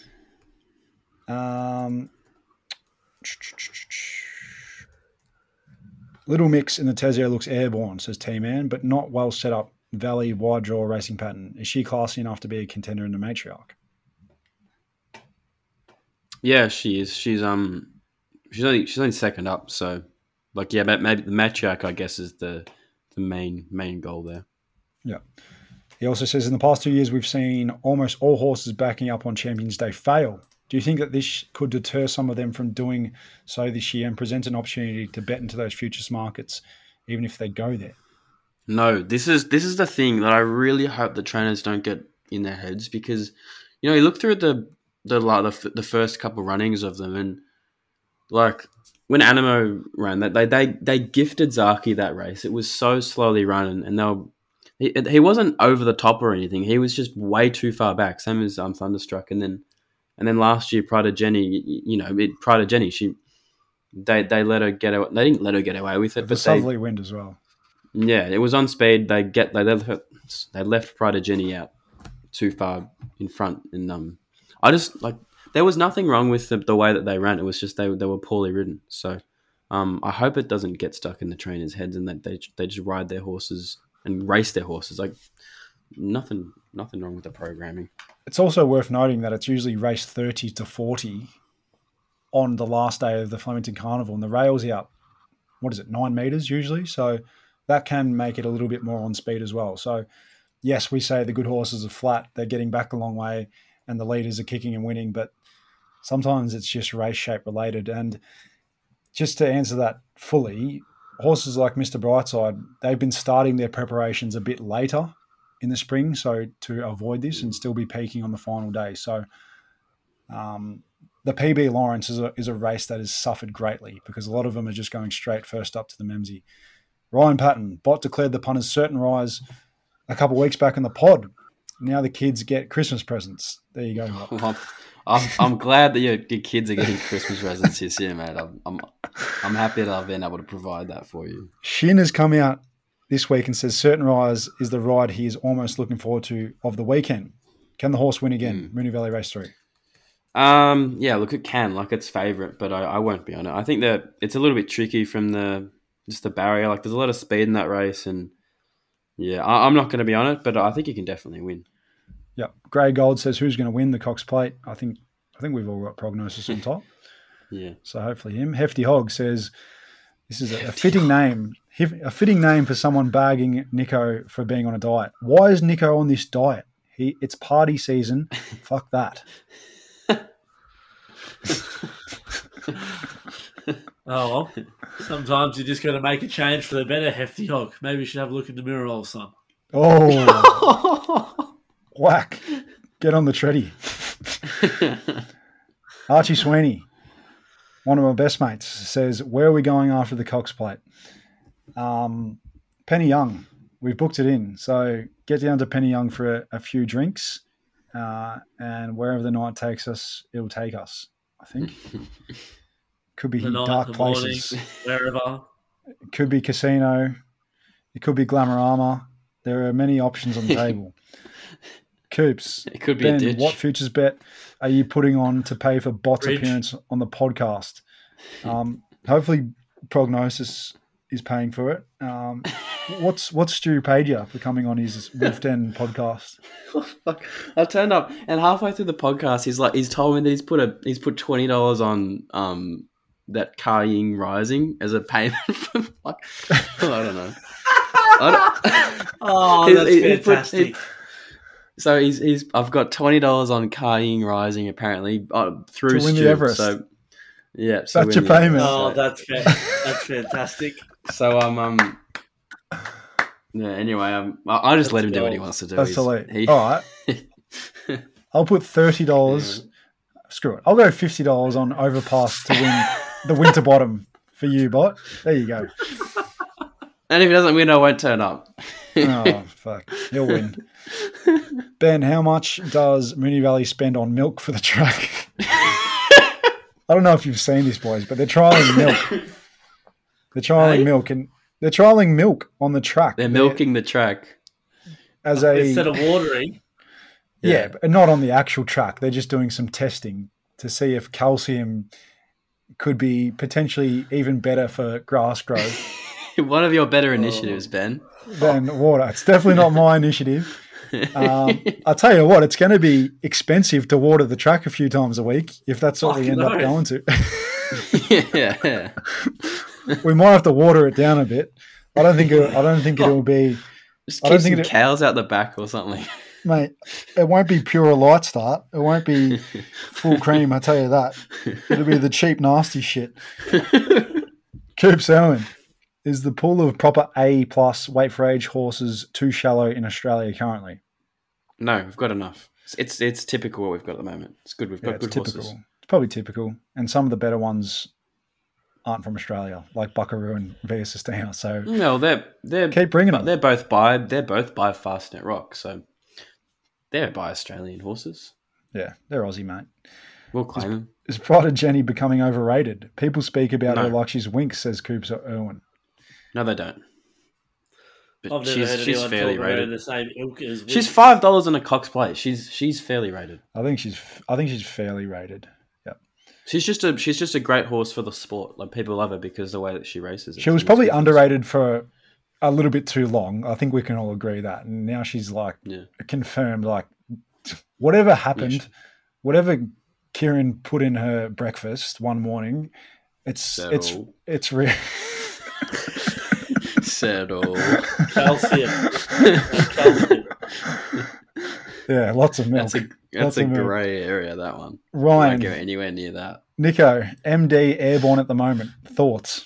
Little Mix in the Tezio looks airborne, says T-Man, but not well set up. Valley, wide draw racing pattern. Is she classy enough to be a contender in the matriarch? Yeah, she is. She's only second up, so like yeah, but maybe the matriarch I guess is the main goal there. Yeah. He also says in the past 2 years we've seen almost all horses backing up on Champions Day fail. Do you think that this could deter some of them from doing so this year and present an opportunity to bet into those futures markets, even if they go there? No, this is the thing that I really hope the trainers don't get in their heads, because you look through the first couple runnings of them, and like when Animo ran that they gifted Zaki that race. It was so slowly run, and he wasn't over the top or anything. He was just way too far back. Same as Thunderstruck, and then last year Pride of Jenny, Pride of Jenny, they let her get away. They didn't let her get away with it, The but southerly wind as well. yeah, it was on speed. They left Pride of Jenny out too far in front, and I just like there was nothing wrong with the way that they ran. It was just they were poorly ridden. So I hope it doesn't get stuck in the trainers' heads and that they just ride their horses and race their horses. Like nothing wrong with the programming. It's also worth noting that it's usually race 30 to 40 on the last day of the Flemington Carnival, and the rail's out, 9 metres usually? So that can make it a little bit more on speed as well. So yes, we say the good horses are flat, they're getting back a long way, and the leaders are kicking and winning, but sometimes it's just race shape related. And just to answer that fully, horses like Mr. Brightside, they've been starting their preparations a bit later in the spring, so to avoid this and still be peaking on the final day. So the PB Lawrence is a race that has suffered greatly because a lot of them are just going straight first up to the Memsey. Ryan Patton, Bot declared the punter's certain rise a couple of weeks back in the pod. Now the kids get Christmas presents. There you go, Bot. Well, I'm glad that your kids are getting Christmas presents this year, mate. I'm happy that I've been able to provide that for you. Shin has come out this week and says Certain Rise is the ride he is almost looking forward to of the weekend. Can the horse win again? Moonee Valley Race 3. Yeah, look, it can, like it's favourite, but I won't be on it. I think that it's a little bit tricky from the barrier. Like there's a lot of speed in that race, and yeah, I'm not going to be on it, but I think you can definitely win. Yeah, Grey Gold says who's going to win the Cox Plate. I think we've all got Prognosis on top. Yeah. So hopefully him. Hefty Hog says this is a fitting name. A fitting name for someone bagging Nico for being on a diet. Why is Nico on this diet? It's party season. Fuck that. Oh, well. Sometimes you just got to make a change for the better, Hefty Hog. Maybe you should have a look in the mirror, old son. Oh, whack. Get on the treadie. Archie Sweeney, one of my best mates, says, where are we going after the Cox Plate? Penny Young. We've booked it in. So get down to Penny Young for a few drinks, and wherever the night takes us, it'll take us, I think. Could be The night, dark the places. morning, wherever. It could be casino. It could be Glamorama. There are many options on the table. Coops. It could be Ben, a ditch. what futures bet are you putting on to pay for Bot's Bridge. appearance on the podcast? Hopefully Prognosis is paying for it. What's Stu paid you for coming on his Wolf Den podcast? Fuck. I turned up, and halfway through the podcast, he's told me that he's put $20 on that Car Ying Rising as a payment for I don't know. Oh, that's He put- fantastic. So I've got $20 on Car Ying Rising apparently through To win the Stu. Everest. So Yeah, so That's your win the- payment. Oh, that's fantastic. So yeah. Anyway, I'll just let him do what he wants to do. That's He's- elite. he- All right. I'll put $30. Screw it. I'll go $50 on Overpass to win the winter bottom for you, bot. There you go. And if he doesn't win, I won't turn up. Oh, fuck. He'll win. Ben, how much does Moonee Valley spend on milk for the track? I don't know if you've seen this, boys, but they're trialing milk. They're trialing milk, and they're trialing milk on the track. They're milking the track. as a Instead of watering. yeah, but not on the actual track. They're just doing some testing to see if calcium could be potentially even better for grass growth One of your better initiatives, Ben. than water. It's definitely not my initiative. I'll tell you what, it's going to be expensive to water the track a few times a week if that's what we end up going to. Yeah. We might have to water it down a bit. I don't think it'll be, Just I don't keep think some it- cows out the back or something. mate. It won't be pure light start. It won't be full cream. I tell you that. It'll be the cheap, nasty shit. Coops Owen, is the pool of proper A+ weight for age horses too shallow in Australia currently? No, we've got enough. It's typical what we've got at the moment. It's good. We've got It's good typical. horses. It's probably typical, and some of the better ones aren't from Australia, like Buckaroo and Via Sistina. So No, they're keep bringing them. they're both by Fastnet Rock, so they're by Australian horses. Yeah, they're Aussie, mate. We'll claim them. Is Pride of Jenny becoming overrated? People speak about No. her like she's Winx, says Coops Irwin. No, they don't. But I've never heard she's anyone fairly talk about her in rated. the same ilk as She's Winx. $5 in a Cox plate. She's fairly rated. I think she's fairly rated. Yeah, She's just a great horse for the sport. Like people love her because the way that she races. she was probably underrated for a little bit too long. I think we can all agree that. And now she's like Yeah. confirmed. Like whatever happened, whatever Kieran put in her breakfast one morning, it's real. Settle. Calcium. Calcium. Yeah, lots of milk. That's Lots a of milk. grey area. That one. Ryan. Won't go anywhere near that. Nico, MD airborne at the moment. Thoughts?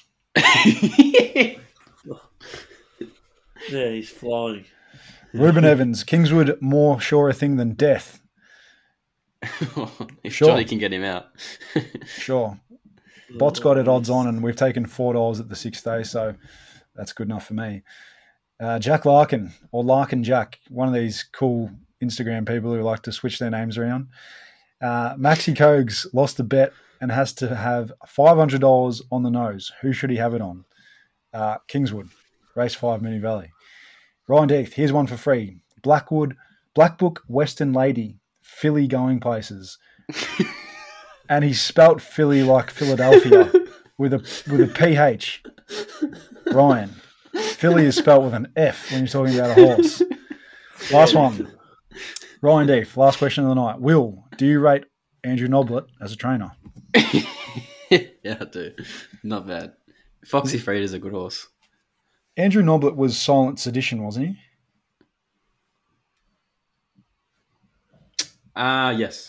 Yeah, he's flying. Ruben Evans, Kingswood more sure a thing than death. If Sure. Johnny can get him out. Sure. Bot's got it odds on, and we've taken $4 at the 6th day, so that's good enough for me. Jack Larkin, or Larkin Jack, one of these cool Instagram people who like to switch their names around. Maxi Cogs lost a bet and has to have $500 on the nose. Who should he have it on? Kingswood, race 5, Moonee Valley. Ryan Deeth, here's one for free. Black Book, Western Lady, Philly going places. And he spelt Philly like Philadelphia with a PH. Ryan. Philly is spelt with an F when you're talking about a horse. Last one. Ryan Deef, last question of the night. Will, do you rate Andrew Noblet as a trainer? Yeah, I do. Not bad. Foxy Freed is a good horse. Andrew Noblet was Silent Sedition, wasn't he? Yes.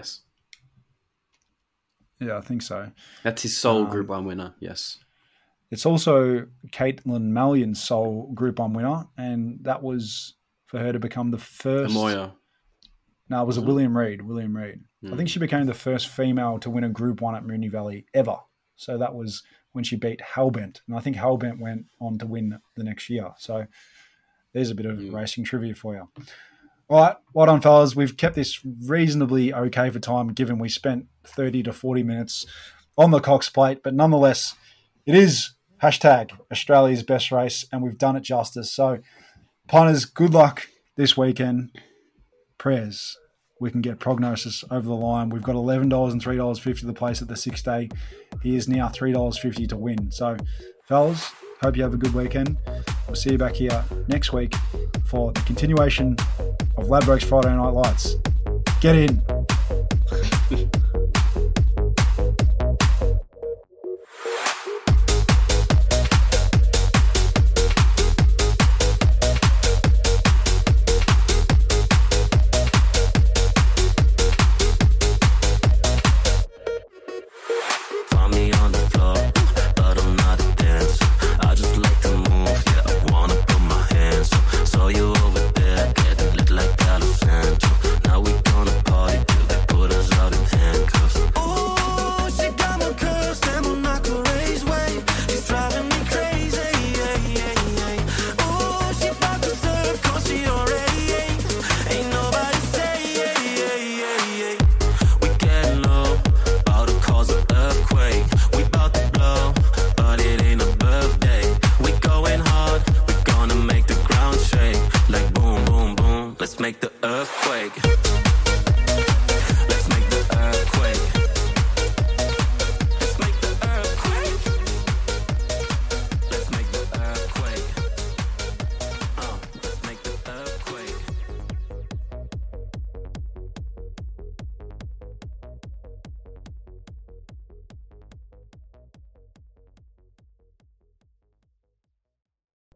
Yeah, I think so. That's his sole Group 1 winner, yes. It's also Caitlin Mallion's sole Group 1 winner, and that was for her to become the first... Amoya. No, it was a William Reid. I think she became the first female to win a Group 1 at Moonee Valley ever. So that was when she beat Hellbent. And I think Hellbent went on to win the next year. So there's a bit of racing trivia for you. All right, well done, fellas. We've kept this reasonably okay for time, given we spent 30 to 40 minutes on the Cox Plate. But nonetheless, it is #Australia's best race, and we've done it justice. So, punters, good luck this weekend. Prayers we can get Prognosis over the line. We've got $11 and $3.50 the place at the 6th day. He is now $3.50 to win. So, fellas, hope you have a good weekend. We'll see you back here next week for the continuation of Ladbrokes Friday Night Lights. Get in.